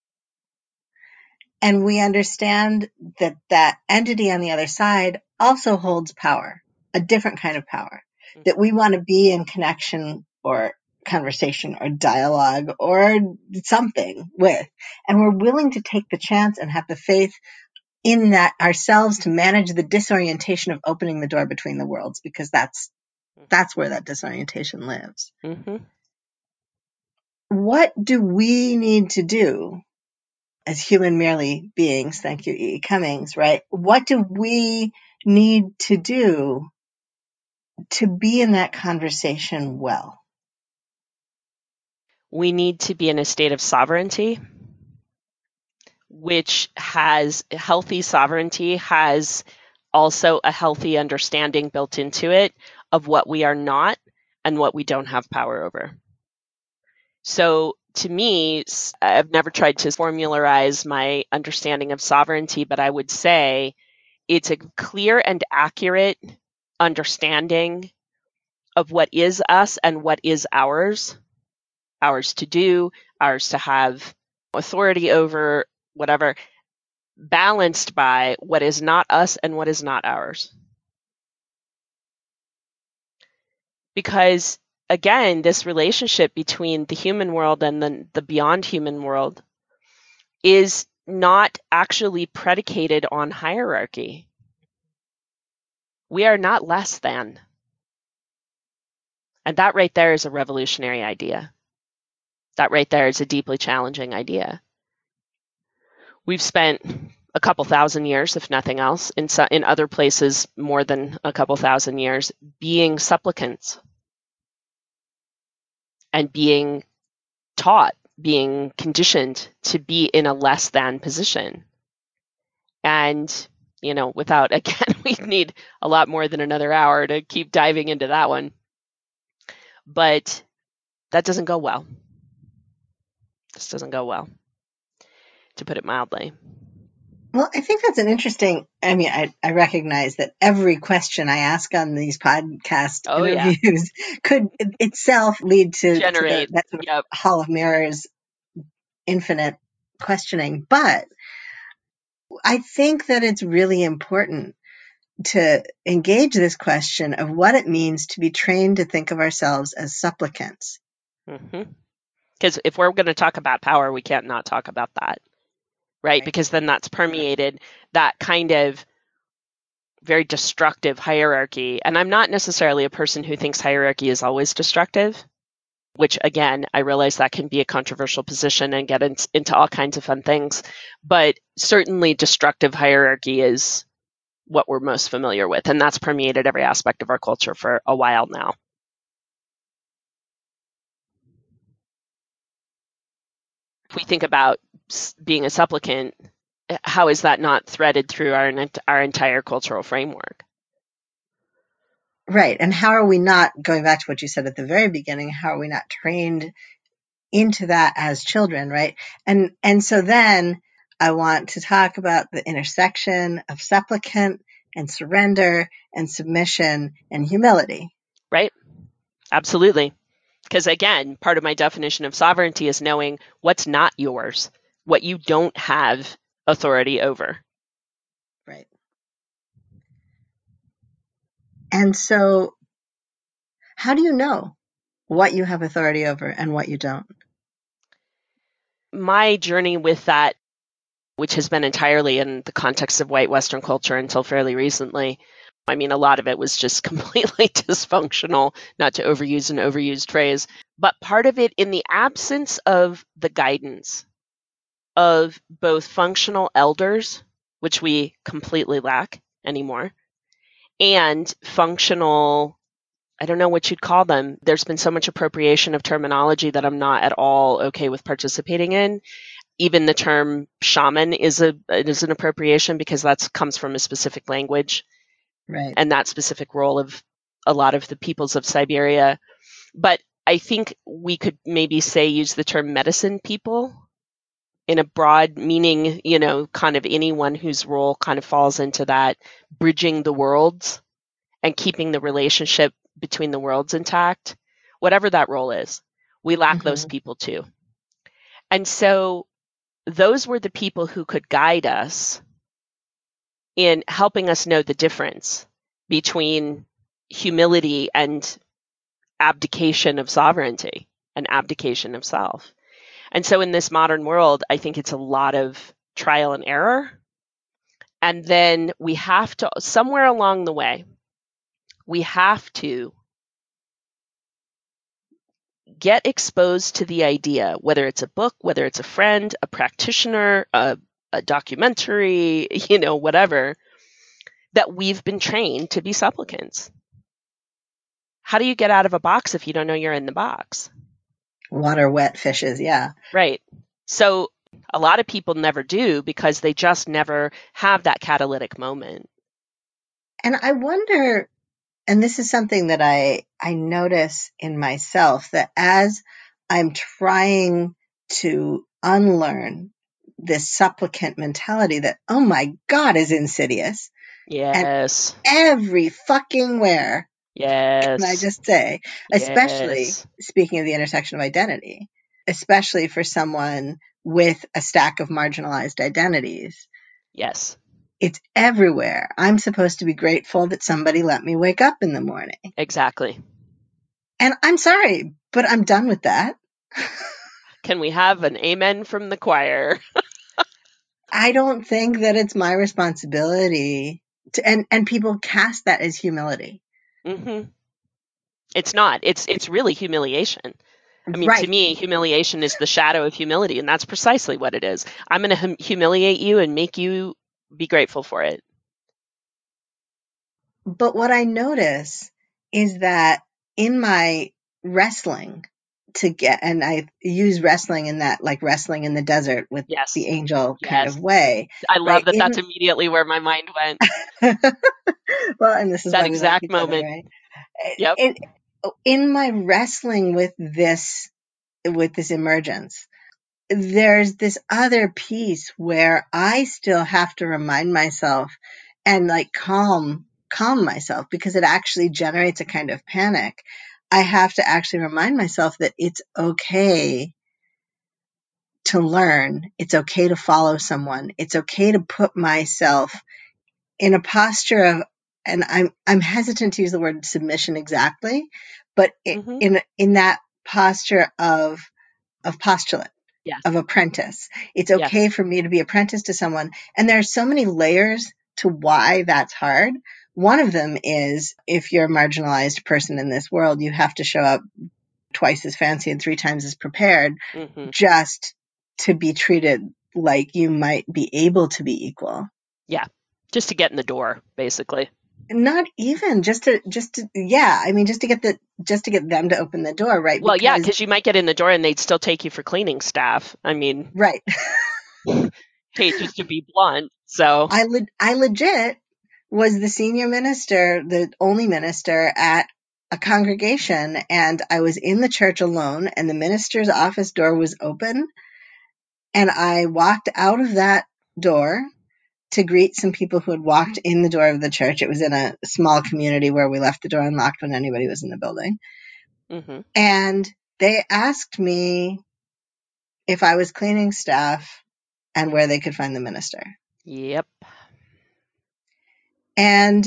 and we understand that that entity on the other side also holds power, a different kind of power, mm-hmm. that we want to be in connection or conversation or dialogue or something with, and we're willing to take the chance and have the faith in that ourselves to manage the disorientation of opening the door between the worlds, because that's that's where that disorientation lives. Mm-hmm. What do we need to do as human merely beings? Thank you, E. E. Cummings, right? What do we need to do to be in that conversation well? We need to be in a state of sovereignty, which has healthy sovereignty, has also a healthy understanding built into it of what we are not and what we don't have power over. So to me, I've never tried to formularize my understanding of sovereignty, but I would say it's a clear and accurate understanding of what is us and what is ours, ours to do, ours to have authority over, whatever, balanced by what is not us and what is not ours. Because again, this relationship between the human world and the, the beyond human world is not actually predicated on hierarchy. We are not less than. And that right there is a revolutionary idea. That right there is a deeply challenging idea. We've spent a couple thousand years, if nothing else, in, so, in other places more than a couple thousand years, being supplicants and being taught, being conditioned to be in a less than position. And, you know, without, again, we need a lot more than another hour to keep diving into that one. But that doesn't go well. This doesn't go well, to put it mildly. Well, I think that's an interesting, I mean, I, I recognize that every question I ask on these podcast oh, interviews yeah. could itself lead to, Generate, to the, that sort of yep. Hall of Mirrors, infinite questioning. But I think that it's really important to engage this question of what it means to be trained to think of ourselves as supplicants. Mm-hmm. Because if we're going to talk about power, we can't not talk about that, right? Right. Because then that's permeated that kind of very destructive hierarchy. And I'm not necessarily a person who thinks hierarchy is always destructive, which again, I realize that can be a controversial position and get in, into all kinds of fun things. But certainly destructive hierarchy is what we're most familiar with. And that's permeated every aspect of our culture for a while now. If we think about being a supplicant, how is that not threaded through our our entire cultural framework? Right. And how are we not, going back to what you said at the very beginning, how are we not trained into that as children, right? And and so then I want to talk about the intersection of supplicant and surrender and submission and humility. Right. Absolutely. Because again, part of my definition of sovereignty is knowing what's not yours, what you don't have authority over. Right. And so how do you know what you have authority over and what you don't? My journey with that, which has been entirely in the context of white Western culture until fairly recently, I mean, a lot of it was just completely dysfunctional, not to overuse an overused phrase, but part of it in the absence of the guidance of both functional elders, which we completely lack anymore, and functional, I don't know what you'd call them. There's been so much appropriation of terminology that I'm not at all okay with participating in. Even the term shaman is a is an appropriation because that comes from a specific language. Right. And that specific role of a lot of the peoples of Siberia. But I think we could maybe say use the term medicine people in a broad meaning, you know, kind of anyone whose role kind of falls into that bridging the worlds and keeping the relationship between the worlds intact, whatever that role is. We lack mm-hmm. those people too. And so those were the people who could guide us in helping us know the difference between humility and abdication of sovereignty and abdication of self. And so in this modern world, I think it's a lot of trial and error. And then we have to, somewhere along the way, we have to get exposed to the idea, whether it's a book, whether it's a friend, a practitioner, a, a documentary, you know, whatever, that we've been trained to be supplicants. How do you get out of a box if you don't know you're in the box? Water wet fishes, yeah. Right. So a lot of people never do because they just never have that catalytic moment. And I wonder, and this is something that I, I notice in myself, that as I'm trying to unlearn this supplicant mentality that, oh my God, is insidious. Yes. And every fucking where. Yes. Can I just say, especially yes. speaking of the intersection of identity, especially for someone with a stack of marginalized identities. Yes. It's everywhere. I'm supposed to be grateful that somebody let me wake up in the morning. Exactly. And I'm sorry, but I'm done with that. Can we have an amen from the choir? I don't think that it's my responsibility to, and, and people cast that as humility. Mm-hmm. It's not. It's it's really humiliation. I mean, right. to me, humiliation is the shadow of humility, and that's precisely what it is. I'm going to hum- humiliate you and make you be grateful for it. But what I notice is that in my wrestling to get, and I use wrestling in that, like wrestling in the desert with yes. the angel yes. kind of way. I love right? that in, that's immediately where my mind went. Well, and this is that why we exact like each moment. Other, right? Yep. It, in my wrestling with this, with this emergence, there's this other piece where I still have to remind myself and like calm, calm myself, because it actually generates a kind of panic. I have to actually remind myself that it's okay to learn. It's okay to follow someone. It's okay to put myself in a posture of, and I'm I'm hesitant to use the word submission exactly, but it, Mm-hmm. in in that posture of of postulant, Yes. of apprentice. It's okay Yes. for me to be apprentice to someone. And there are so many layers to why that's hard. One of them is, if you're a marginalized person in this world, you have to show up twice as fancy and three times as prepared Mm-hmm. just to be treated like you might be able to be equal. Yeah. Just to get in the door, basically. Not even just to, just to, yeah. I mean, just to get the, just to get them to open the door, right? Well, yeah, because you might get in the door and they'd still take you for cleaning staff. I mean, right. hey, just to be blunt. So I, le- I legit was the senior minister, the only minister at a congregation, and I was in the church alone, and the minister's office door was open, and I walked out of that door to greet some people who had walked in the door of the church. It was in a small community where we left the door unlocked when anybody was in the building. Mm-hmm. And they asked me if I was cleaning staff and where they could find the minister. Yep. And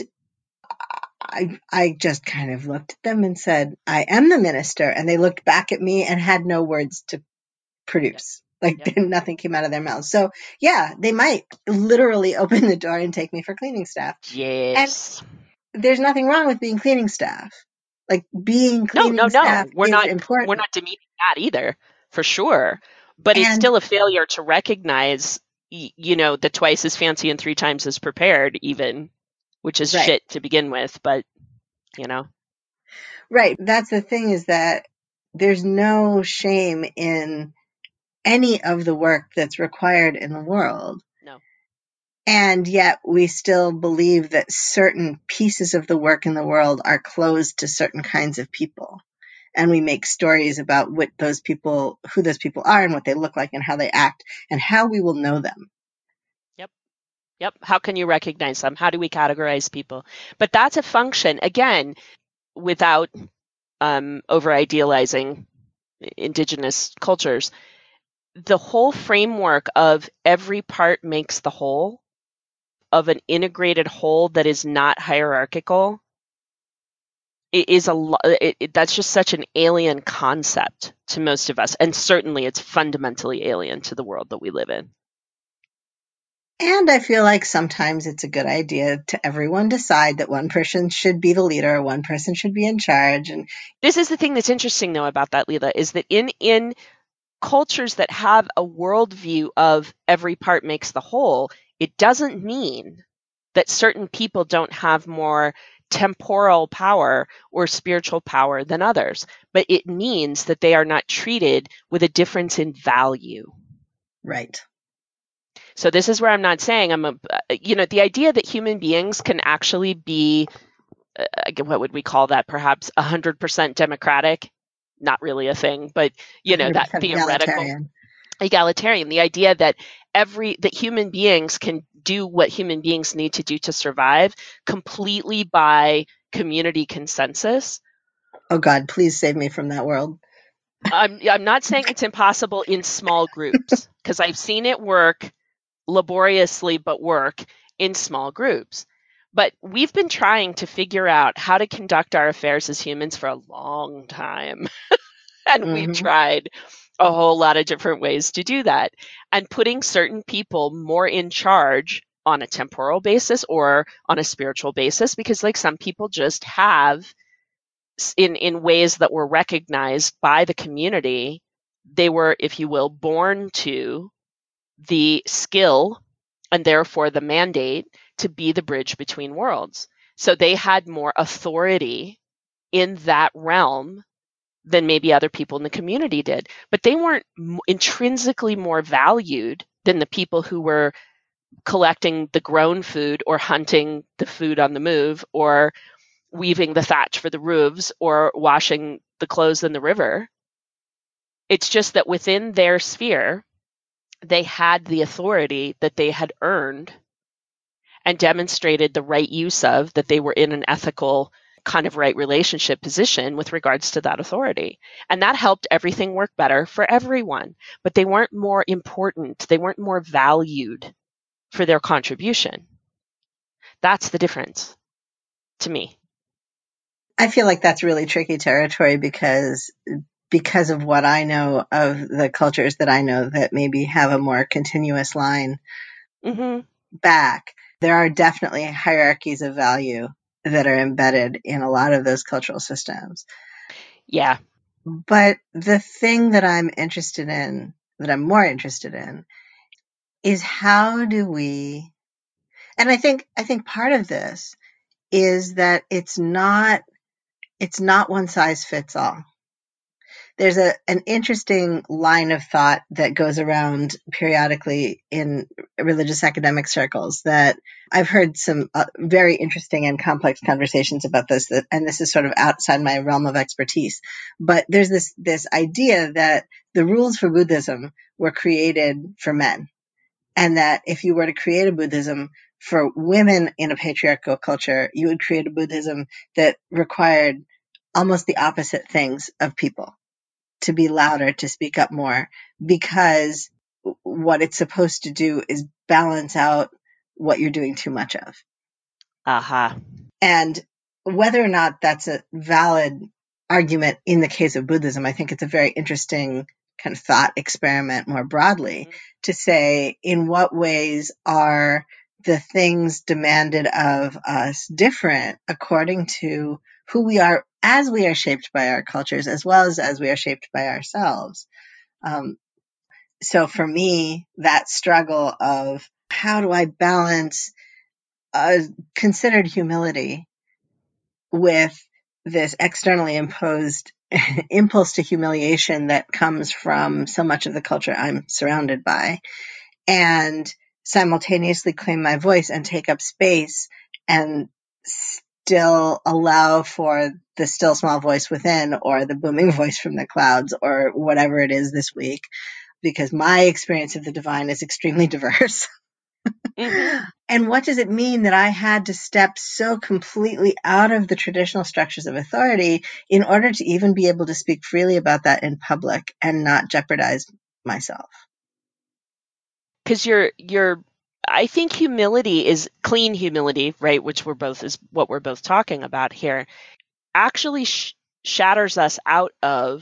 I, I just kind of looked at them and said, I am the minister. And they looked back at me and had no words to produce. Like Yep. nothing came out of their mouths. So yeah, they might literally open the door and take me for cleaning staff. Yes. And there's nothing wrong with being cleaning staff. Like being No, cleaning no, no. staff We're is not important. we're not demeaning that either, for sure. But it's And- still a failure to recognize, y- you know, the twice as fancy and three times as prepared, even, which is Right. shit to begin with. But you know, Right. That's the thing, is that there's no shame in any of the work that's required in the world. no. And yet we still believe that certain pieces of the work in the world are closed to certain kinds of people. And we make stories about what those people, who those people are and what they look like and how they act and how we will know them. Yep. Yep. How can you recognize them? How do we categorize people? But that's a function, again, without um, over idealizing indigenous cultures. The whole framework of every part makes the whole, of an integrated whole that is not hierarchical, it is a lo- it, it, that's just such an alien concept to most of us, and certainly it's fundamentally alien to the world that we live in. And I feel like sometimes it's a good idea to everyone decide that one person should be the leader, one person should be in charge. And this is the thing that's interesting, though, about that, Leela, is that in in cultures that have a worldview of every part makes the whole, it doesn't mean that certain people don't have more temporal power or spiritual power than others, but it means that they are not treated with a difference in value. right. So this is where I'm not saying I'm a, you know, the idea that human beings can actually be, uh, what would we call that? Perhaps one hundred percent democratic. Not really a thing, but you know, that theoretical egalitarian. egalitarian, the idea that every, that human beings can do what human beings need to do to survive completely by community consensus. Oh God, please save me from that world. I'm, I'm not saying it's impossible in small groups, because I've seen it work laboriously, but work in small groups. But we've been trying to figure out how to conduct our affairs as humans for a long time. And Mhm. we've tried a whole lot of different ways to do that. And putting certain people more in charge on a temporal basis or on a spiritual basis, because like some people just have, in, in ways that were recognized by the community, they were, if you will, born to the skill and therefore the mandate to be the bridge between worlds. So they had more authority in that realm than maybe other people in the community did. But they weren't m- intrinsically more valued than the people who were collecting the grown food or hunting the food on the move or weaving the thatch for the roofs or washing the clothes in the river. It's just that within their sphere, they had the authority that they had earned and demonstrated the right use of, that they were in an ethical kind of right relationship position with regards to that authority. And that helped everything work better for everyone. But they weren't more important. They weren't more valued for their contribution. That's the difference to me. I feel like that's really tricky territory because because of what I know of the cultures that I know that maybe have a more continuous line mm-hmm. back. There are definitely hierarchies of value that are embedded in a lot of those cultural systems. Yeah. But the thing that I'm interested in, that I'm more interested in, is how do we, and I think, I think part of this is that it's not, it's not one size fits all. There's a, an interesting line of thought that goes around periodically in religious academic circles that I've heard some uh, very interesting and complex conversations about this, that, and this is sort of outside my realm of expertise. But there's this, this idea that the rules for Buddhism were created for men. And that if you were to create a Buddhism for women in a patriarchal culture, you would create a Buddhism that required almost the opposite things of people. To be louder, to speak up more, because what it's supposed to do is balance out what you're doing too much of. Aha. Uh-huh. And whether or not that's a valid argument in the case of Buddhism, I think it's a very interesting kind of thought experiment more broadly mm-hmm. to say, in what ways are the things demanded of us different according to who we are as we are shaped by our cultures, as well as as we are shaped by ourselves. Um, so for me, that struggle of how do I balance a considered humility with this externally imposed impulse to humiliation that comes from so much of the culture I'm surrounded by, and simultaneously claim my voice and take up space and still allow for the still small voice within, or the booming voice from the clouds, or whatever it is this week, because my experience of the divine is extremely diverse. Mm-hmm. And what does it mean that I had to step so completely out of the traditional structures of authority in order to even be able to speak freely about that in public and not jeopardize myself? Because you're, you're, I think humility is clean humility, right? Which we're both is what we're both talking about here. Actually sh- shatters us out of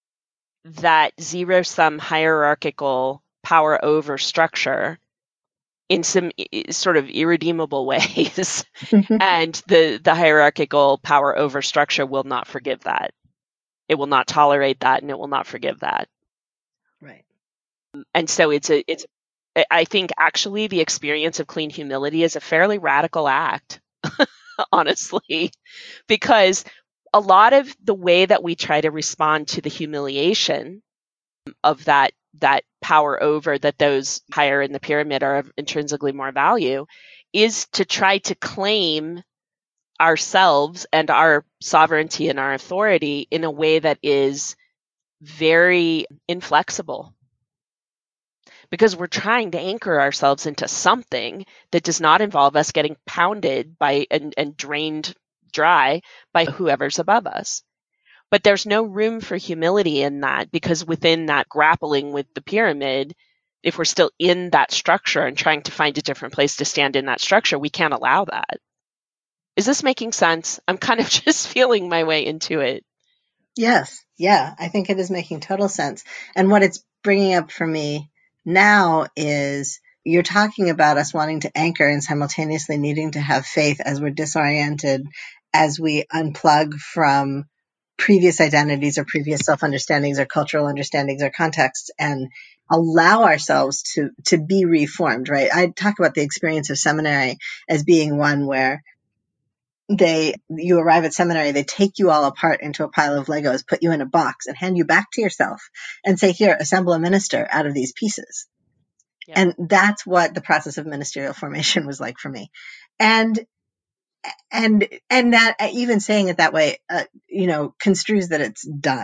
that zero sum hierarchical power over structure in some sort of irredeemable ways. And the, the hierarchical power over structure will not forgive that. It will not tolerate that, and it will not forgive that. Right. And so it's a, it's, I think actually the experience of clean humility is a fairly radical act, honestly, because a lot of the way that we try to respond to the humiliation of that that power over that those higher in the pyramid are of intrinsically more value is to try to claim ourselves and our sovereignty and our authority in a way that is very inflexible. Because we're trying to anchor ourselves into something that does not involve us getting pounded by and, and drained dry by whoever's above us. But there's no room for humility in that, because within that grappling with the pyramid, if we're still in that structure and trying to find a different place to stand in that structure, we can't allow that. Is this making sense? I'm kind of just feeling my way into it. Yes. Yeah, I think it is making total sense. And what it's bringing up for me now is you're talking about us wanting to anchor and simultaneously needing to have faith as we're disoriented, as we unplug from previous identities or previous self-understandings or cultural understandings or contexts, and allow ourselves to, to be reformed, right? I talk about the experience of seminary as being one where they, you arrive at seminary, they take you all apart into a pile of Legos, put you in a box, and hand you back to yourself and say, here, assemble a minister out of these pieces. Yeah. And that's what the process of ministerial formation was like for me. And And, and that even saying it that way, uh, you know, construes that it's done.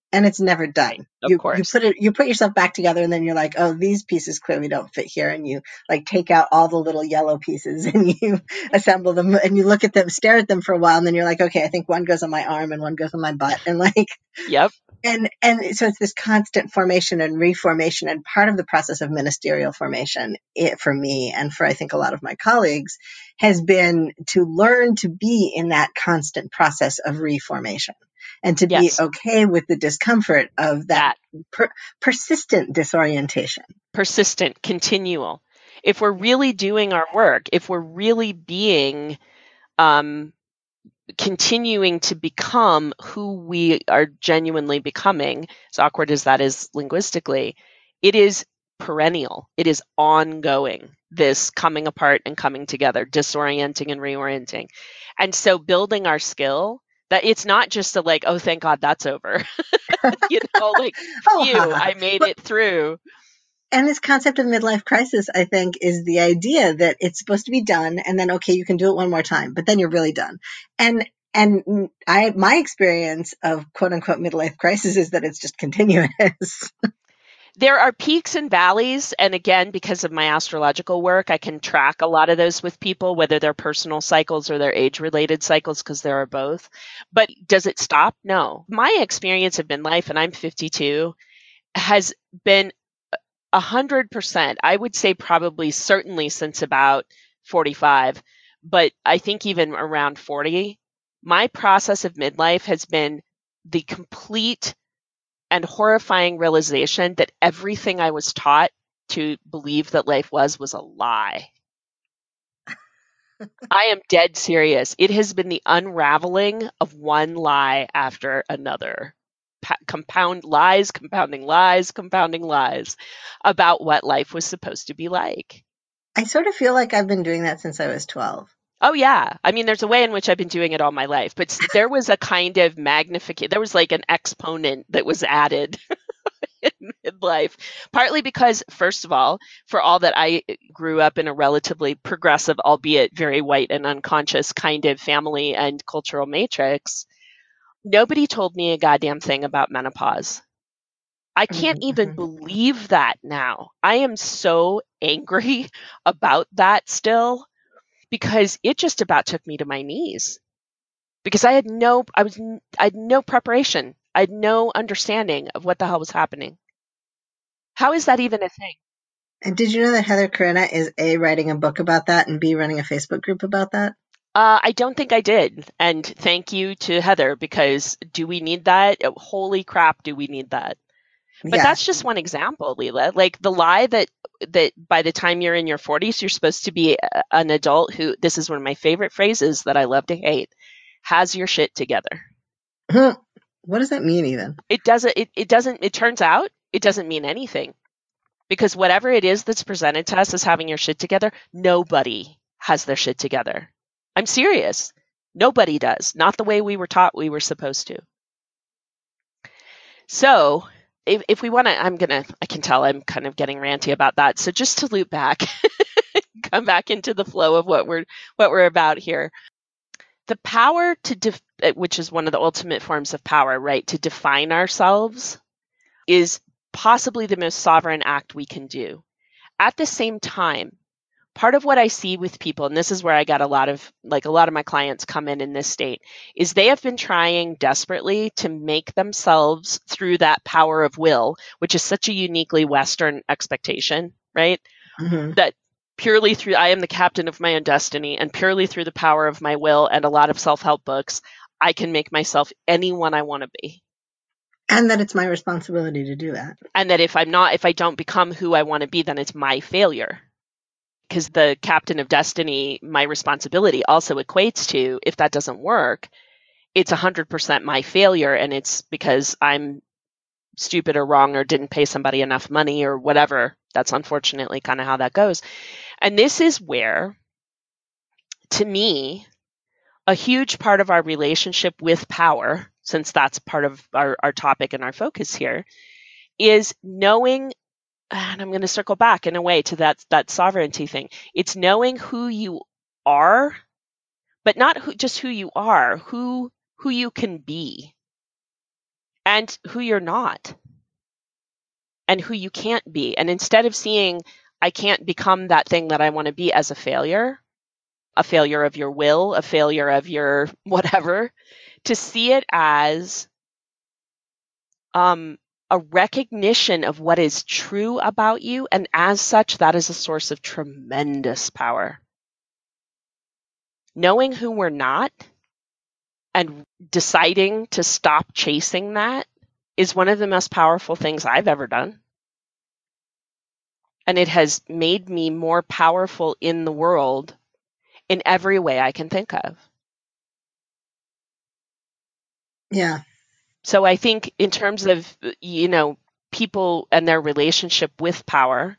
And it's never done. Of you, course. You put it, you put yourself back together and then you're like, oh, these pieces clearly don't fit here. And you like take out all the little yellow pieces and you assemble them and you look at them, stare at them for a while. And then you're like, okay, I think one goes on my arm and one goes on my butt. And like, yep. And, and so it's this constant formation and reformation. And part of the process of ministerial formation it, for me and for, I think, a lot of my colleagues has been to learn to be in that constant process of reformation. And to yes. be okay with the discomfort of that, that. Per, persistent disorientation. Persistent, continual. If we're really doing our work, if we're really being, um, continuing to become who we are genuinely becoming, as awkward as that is linguistically, it is perennial. It is ongoing, this coming apart and coming together, disorienting and reorienting. And so building our skill, that it's not just a like, oh, thank God that's over. you know, like, oh, phew, I made but, it through. And this concept of midlife crisis, I think, is the idea that it's supposed to be done and then, okay, you can do it one more time, but then you're really done. And and I my experience of quote unquote midlife crisis is that it's just continuous. There are peaks and valleys. And again, because of my astrological work, I can track a lot of those with people, whether they're personal cycles or their age-related cycles, because there are both. But does it stop? No. My experience of midlife, and I'm fifty-two, has been one hundred percent. I would say probably certainly since about forty-five, but I think even around forty, my process of midlife has been the complete and horrifying realization that everything I was taught to believe that life was, was a lie. I am dead serious. It has been the unraveling of one lie after another. Pa- compound lies, compounding lies, compounding lies about what life was supposed to be like. I sort of feel like I've been doing that since I was twelve. Oh, yeah. I mean, there's a way in which I've been doing it all my life, but there was a kind of magnification. There was like an exponent that was added in midlife, partly because, first of all, for all that I grew up in a relatively progressive, albeit very white and unconscious kind of family and cultural matrix, nobody told me a goddamn thing about menopause. I can't mm-hmm. even believe that now. I am so angry about that still. Because it just about took me to my knees. Because I had no, I was, I had no preparation. I had no understanding of what the hell was happening. How is that even a thing? And did you know that Heather Corina is A, writing a book about that and B, running a Facebook group about that? Uh, I don't think I did. And thank you to Heather, because do we need that? Holy crap, do we need that? But yeah. That's just one example, Leela. Like the lie that that by the time you're in your forties, you're supposed to be a, an adult who, this is one of my favorite phrases that I love to hate, has your shit together. What does that mean even? It doesn't, it, it doesn't, it turns out it doesn't mean anything. Because whatever it is that's presented to us as having your shit together, nobody has their shit together. I'm serious. Nobody does. Not the way we were taught we were supposed to. So If, if we want to, I'm going to, I can tell I'm kind of getting ranty about that. So just to loop back, come back into the flow of what we're, what we're about here. The power to, def- which is one of the ultimate forms of power, right? To define ourselves is possibly the most sovereign act we can do. At the same time, part of what I see with people, and this is where I got a lot of, like a lot of my clients come in in this state, is they have been trying desperately to make themselves through that power of will, which is such a uniquely Western expectation, right? Mm-hmm. That purely through, I am the captain of my own destiny, and purely through the power of my will and a lot of self-help books, I can make myself anyone I want to be. And that it's my responsibility to do that. And that if I'm not, if I don't become who I want to be, then it's my failure. Because the captain of destiny, my responsibility also equates to, if that doesn't work, it's one hundred percent my failure. And it's because I'm stupid or wrong or didn't pay somebody enough money or whatever. That's unfortunately kind of how that goes. And this is where, to me, a huge part of our relationship with power, since that's part of our, our topic and our focus here, is knowing, and I'm going to circle back in a way to that, that sovereignty thing. It's knowing who you are, but not who, just who you are, who, who you can be. and who you're not and who you can't be. And instead of seeing, I can't become that thing that I want to be as a failure, a failure of your will, a failure of your whatever, to see it as um, a recognition of what is true about you. And as such, that is a source of tremendous power. Knowing who we're not and deciding to stop chasing that is one of the most powerful things I've ever done. And it has made me more powerful in the world in every way I can think of. Yeah. So I think in terms of, you know, people and their relationship with power,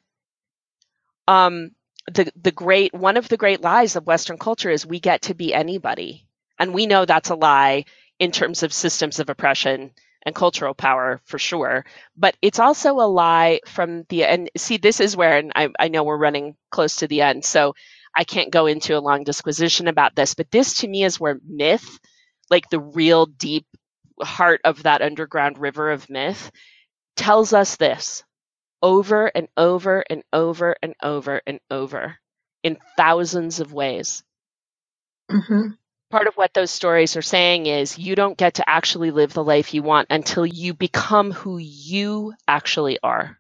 um, the the great one of the great lies of Western culture is we get to be anybody. And we know that's a lie in terms of systems of oppression and cultural power for sure. But it's also a lie from the, and see, this is where, and I, I know we're running close to the end, so I can't go into a long disquisition about this, but this to me is where myth, like the real deep heart of that underground river of myth, tells us this over and over and over and over and over in thousands of ways. Mm-hmm. Part of what those stories are saying is you don't get to actually live the life you want until you become who you actually are.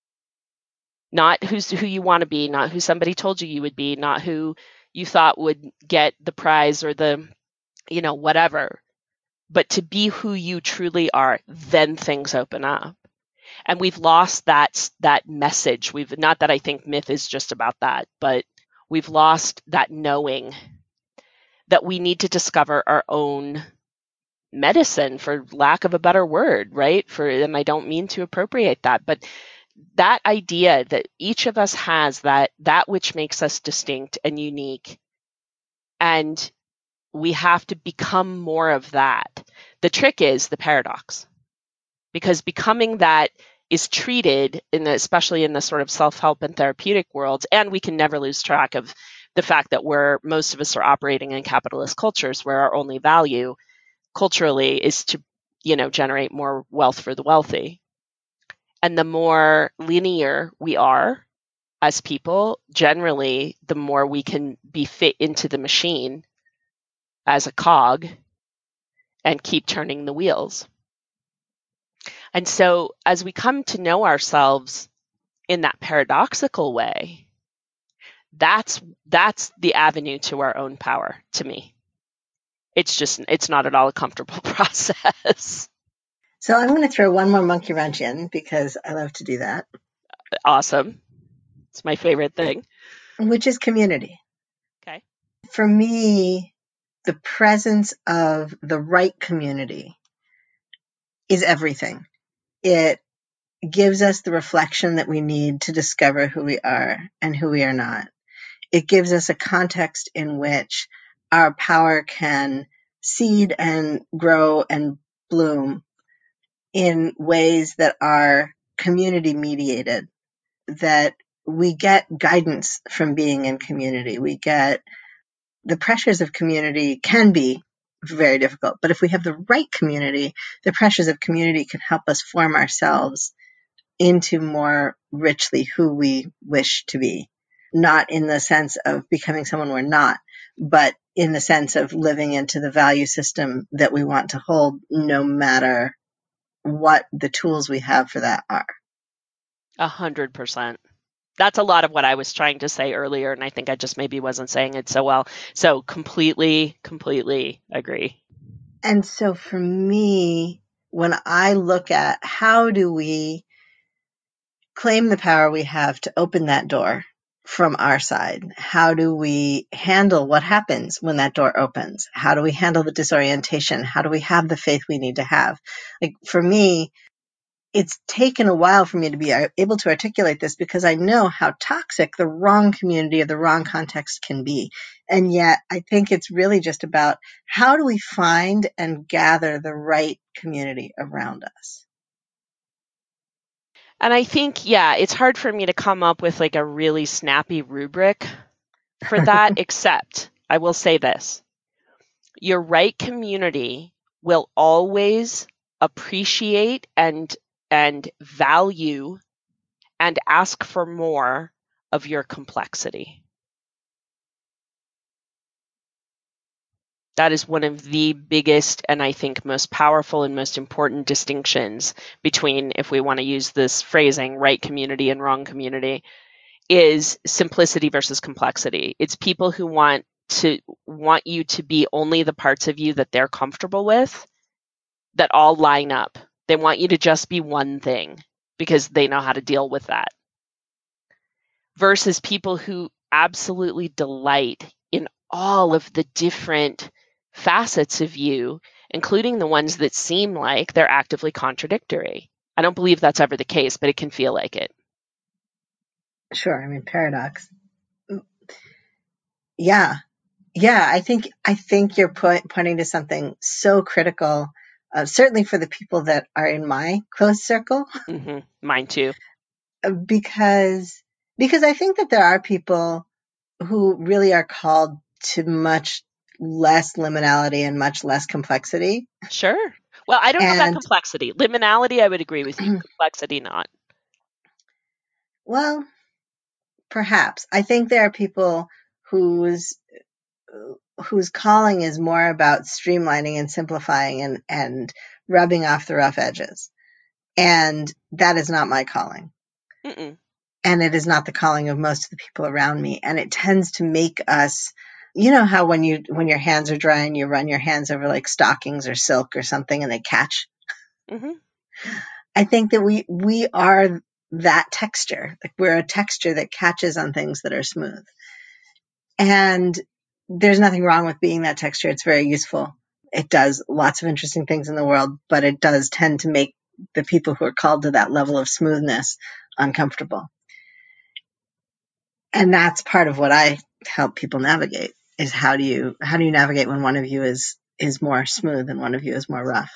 Not who's who you want to be, not who somebody told you you would be, not who you thought would get the prize or the, you know, whatever. But to be who you truly are, then things open up. And we've lost that that message. We've not that I think myth is just about that, but we've lost that knowing that we need to discover our own medicine, for lack of a better word, right? For, and I don't mean to appropriate that, but that idea that each of us has that that which makes us distinct and unique, and we have to become more of that. The trick is the paradox, because becoming that is treated, in the, especially in the sort of self-help and therapeutic worlds, and we can never lose track of the fact that we're, most of us are operating in capitalist cultures where our only value culturally is to, you know, generate more wealth for the wealthy. And the more linear we are as people, generally, the more we can be fit into the machine as a cog and keep turning the wheels. And so as we come to know ourselves in that paradoxical way, that's that's the avenue to our own power, to me. It's just, it's not at all a comfortable process. So I'm going to throw one more monkey wrench in because I love to do that. Awesome. It's my favorite thing. Which is community. Okay. For me, the presence of the right community is everything. It gives us the reflection that we need to discover who we are and who we are not. It gives us a context in which our power can seed and grow and bloom in ways that are community mediated, that we get guidance from being in community. We get the pressures of community can be very difficult, but if we have the right community, the pressures of community can help us form ourselves into more richly who we wish to be. Not in the sense of becoming someone we're not, but in the sense of living into the value system that we want to hold, no matter what the tools we have for that are. A hundred percent. That's a lot of what I was trying to say earlier, and I think I just maybe wasn't saying it so well. So completely, completely agree. And so for me, when I look at how do we claim the power we have to open that door from our side, how do we handle what happens when that door opens? How do we handle the disorientation? How do we have the faith we need to have? Like for me, it's taken a while for me to be able to articulate this because I know how toxic the wrong community or the wrong context can be. And yet I think it's really just about how do we find and gather the right community around us? And I think, yeah, it's hard for me to come up with like a really snappy rubric for that, except I will say this. Your right community will always appreciate and and value and ask for more of your complexity. That is one of the biggest and I think most powerful and most important distinctions between, if we want to use this phrasing, right community and wrong community, is simplicity versus complexity. It's people who want to want you to be only the parts of you that they're comfortable with, that all line up. They want you to just be one thing because they know how to deal with that. Versus people who absolutely delight in all of the different facets of you, including the ones that seem like they're actively contradictory. I don't believe that's ever the case, but it can feel like it. Sure. I mean, paradox. Yeah. Yeah. I think, I think you're point, pointing to something so critical, uh, certainly for the people that are in my close circle. Mm-hmm. Mine too. Because, because I think that there are people who really are called to much less liminality and much less complexity. Sure. Well, I don't and, know about complexity. Liminality, I would agree with you. Complexity, not. Well, perhaps. I think there are people whose whose calling is more about streamlining and simplifying and, and rubbing off the rough edges. And that is not my calling. Mm-mm. And it is not the calling of most of the people around me. And it tends to make us, you know how when you when your hands are dry and you run your hands over like stockings or silk or something and they catch? Mm-hmm. I think that we we are that texture. Like we're a texture that catches on things that are smooth. And there's nothing wrong with being that texture. It's very useful. It does lots of interesting things in the world, but it does tend to make the people who are called to that level of smoothness uncomfortable. And that's part of what I help people navigate, is how do you, how do you navigate when one of you is, is more smooth and one of you is more rough?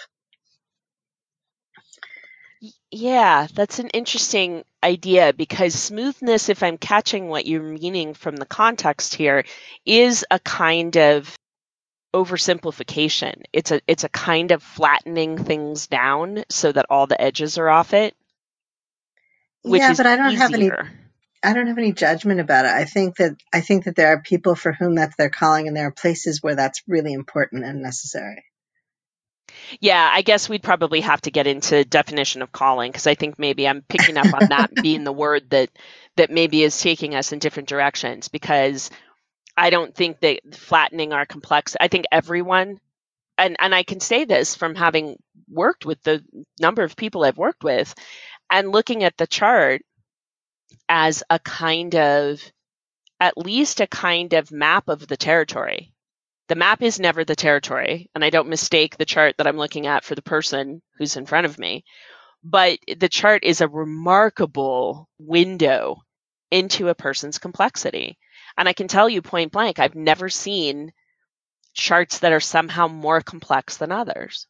Yeah, that's an interesting idea, because smoothness, if I'm catching what you're meaning from the context here, is a kind of oversimplification. It's a it's a kind of flattening things down so that all the edges are off it. Which yeah, is but I don't easier. have any I don't have any judgment about it. I think that I think that there are people for whom that's their calling, and there are places where that's really important and necessary. Yeah, I guess we'd probably have to get into definition of calling, because I think maybe I'm picking up on that being the word that that maybe is taking us in different directions, because I don't think that flattening our complex, I think everyone, and, and I can say this from having worked with the number of people I've worked with and looking at the chart as a kind of, at least a kind of map of the territory. The map is never the territory, and I don't mistake the chart that I'm looking at for the person who's in front of me. But the chart is a remarkable window into a person's complexity. And I can tell you point blank, I've never seen charts that are somehow more complex than others.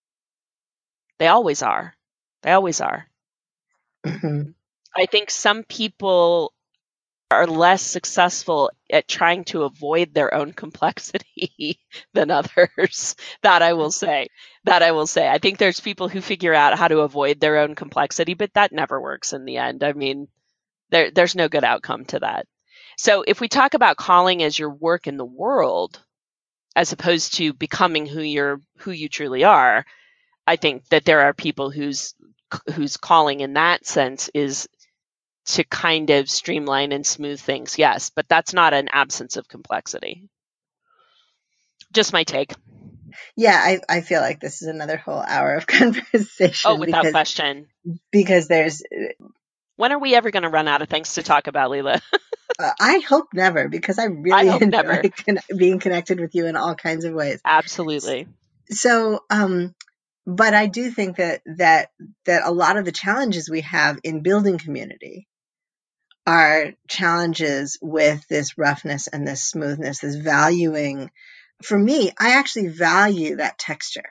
They always are. They always are. Mm-hmm. I think some people are less successful at trying to avoid their own complexity than others. That I will say. That I will say. I think there's people who figure out how to avoid their own complexity, but that never works in the end. I mean, there, there's no good outcome to that. So if we talk about calling as your work in the world, as opposed to becoming who you're, who you truly are, I think that there are people whose whose calling in that sense is to kind of streamline and smooth things, yes, but that's not an absence of complexity. Just my take. Yeah, I, I feel like this is another whole hour of conversation. Oh, without because, question. Because there's... When are we ever going to run out of things to talk about, Leela? uh, I hope never, because I really I hope enjoy never. con- being connected with you in all kinds of ways. Absolutely. So, um, but I do think that, that, that a lot of the challenges we have in building community are challenges with this roughness and this smoothness, this valuing. For me, I actually value that texture.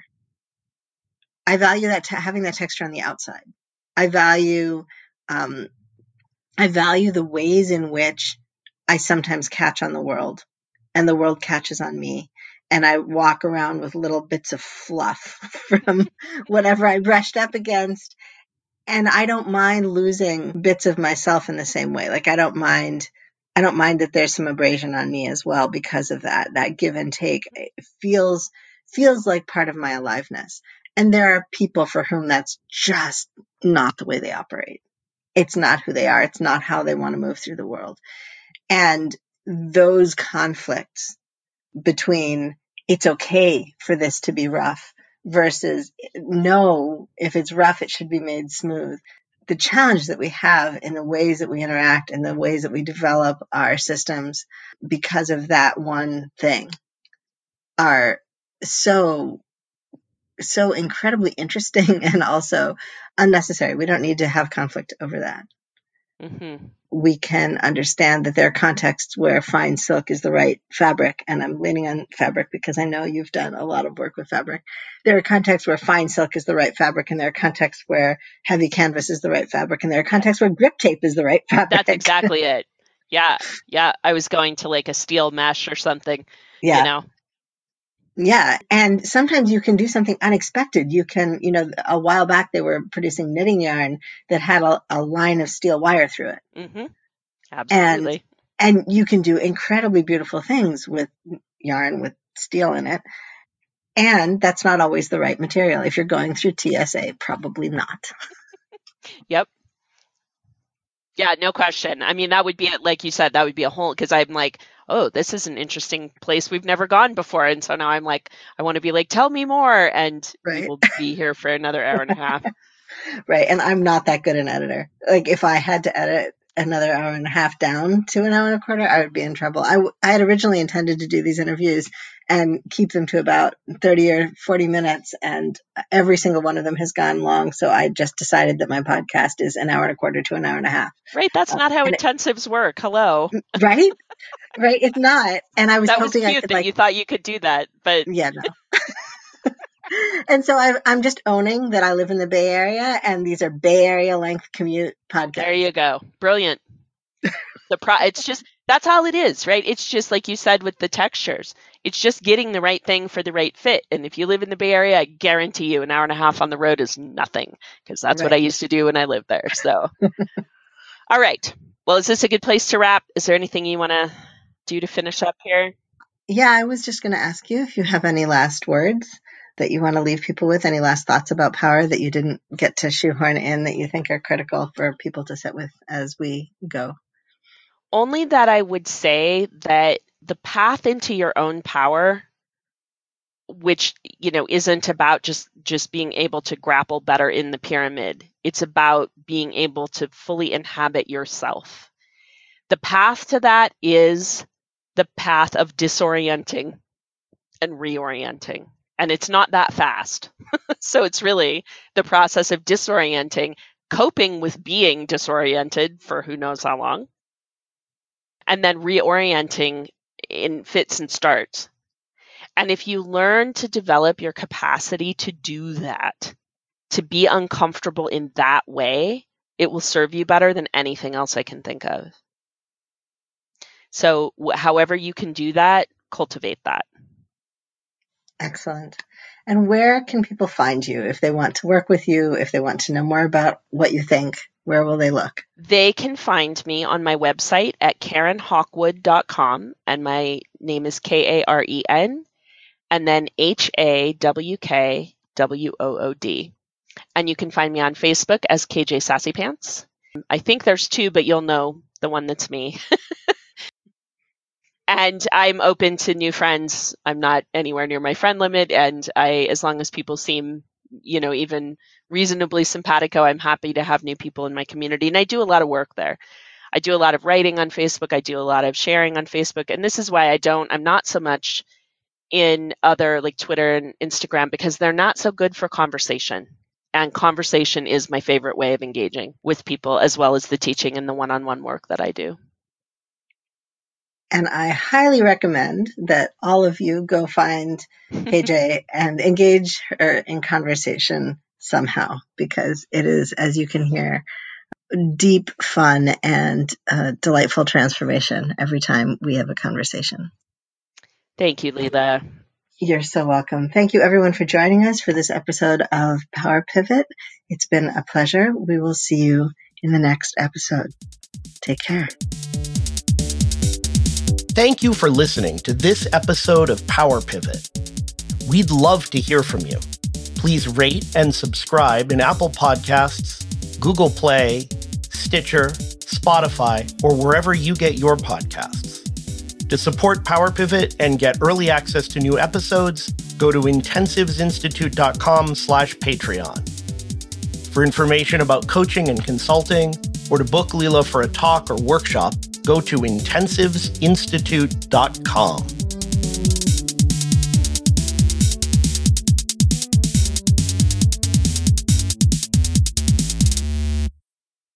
I value that te- having that texture on the outside. I value, um, I value the ways in which I sometimes catch on the world and the world catches on me. and I walk around with little bits of fluff from whatever I brushed up against. And I don't mind losing bits of myself in the same way. Like I don't mind, I don't mind that there's some abrasion on me as well because of that. That give and take feels, feels like part of my aliveness. And there are people for whom that's just not the way they operate. It's not who they are. It's not how they want to move through the world. And those conflicts between it's okay for this to be rough versus no, if it's rough, it should be made smooth. The challenge that we have in the ways that we interact and the ways that we develop our systems because of that one thing are so, so incredibly interesting and also unnecessary. We don't need to have conflict over that. Mm-hmm. We can understand that there are contexts where fine silk is the right fabric, and I'm leaning on fabric because I know you've done a lot of work with fabric. There are contexts where fine silk is the right fabric, and there are contexts where heavy canvas is the right fabric, and there are contexts where grip tape is the right fabric. That's exactly it. Yeah, yeah. I was going to like a steel mesh or something, yeah. you know. Yeah. And sometimes you can do something unexpected. You can, you know, a while back they were producing knitting yarn that had a, a line of steel wire through it. Mm-hmm. Absolutely. And, and you can do incredibly beautiful things with yarn with steel in it. And that's not always the right material. If you're going through T S A, probably not. Yep. Yeah, no question. I mean, that would be, like you said, that would be a whole, because I'm like, oh, this is an interesting place we've never gone before. And so now I'm like, I want to be like, tell me more. And right. we will be here for another hour and a half. Right. And I'm not that good an editor. Like if I had to edit another hour and a half down to an hour and a quarter, I would be in trouble. I, w- I had originally intended to do these interviews and keep them to about thirty or forty minutes. And every single one of them has gone long. So I just decided that my podcast is an hour and a quarter to an hour and a half. Right. That's uh, not how intensives it, work. Hello. Right. Right. It's not. And I was that hoping was cute I could that like, you thought you could do that, but yeah, no. And so I, I'm just owning that I live in the Bay Area and these are Bay Area length commute podcasts. There you go. Brilliant. The pro- it's just, that's all it is, right? It's just like you said with the textures. It's just getting the right thing for the right fit. And if you live in the Bay Area, I guarantee you an hour and a half on the road is nothing because that's right. what I used to do when I lived there. So, all right. Well, is this a good place to wrap? Is there anything you want to do to finish up here? Yeah, I was just going to ask you if you have any last words that you want to leave people with, any last thoughts about power that you didn't get to shoehorn in that you think are critical for people to sit with as we go. Only that I would say that the path into your own power, which, you know, isn't about just, just being able to grapple better in the pyramid. It's about being able to fully inhabit yourself. The path to that is the path of disorienting and reorienting. And it's not that fast. So it's really the process of disorienting, coping with being disoriented for who knows how long, and then reorienting in fits and starts. And if you learn to develop your capacity to do that, to be uncomfortable in that way, it will serve you better than anything else I can think of. So wh- however you can do that, cultivate that. Excellent. And where can people find you if they want to work with you, if they want to know more about what you think? Where will they look? They can find me on my website at karen hawkwood dot com, and my name is K A R E N, and then H A W K W O O D. And you can find me on Facebook as K J Sassy Pants. I think there's two, but you'll know the one that's me. And I'm open to new friends. I'm not anywhere near my friend limit. And I, as long as people seem, you know, even reasonably simpatico, I'm happy to have new people in my community. And I do a lot of work there. I do a lot of writing on Facebook. I do a lot of sharing on Facebook. And this is why I don't, I'm not so much in other like Twitter and Instagram because they're not so good for conversation. And conversation is my favorite way of engaging with people, as well as the teaching and the one-on-one work that I do. And I highly recommend that all of you go find K J and engage her in conversation somehow, because it is, as you can hear, deep fun and uh, delightful transformation every time we have a conversation. Thank you, Leela. You're so welcome. Thank you, everyone, for joining us for this episode of Power Pivot. It's been a pleasure. We will see you in the next episode. Take care. Thank you for listening to this episode of Power Pivot. We'd love to hear from you. Please rate and subscribe in Apple Podcasts, Google Play, Stitcher, Spotify, or wherever you get your podcasts. To support Power Pivot and get early access to new episodes, go to intensivesinstitute.com slash Patreon. For information about coaching and consulting, or to book Leela for a talk or workshop, go to intensivesinstitute dot com.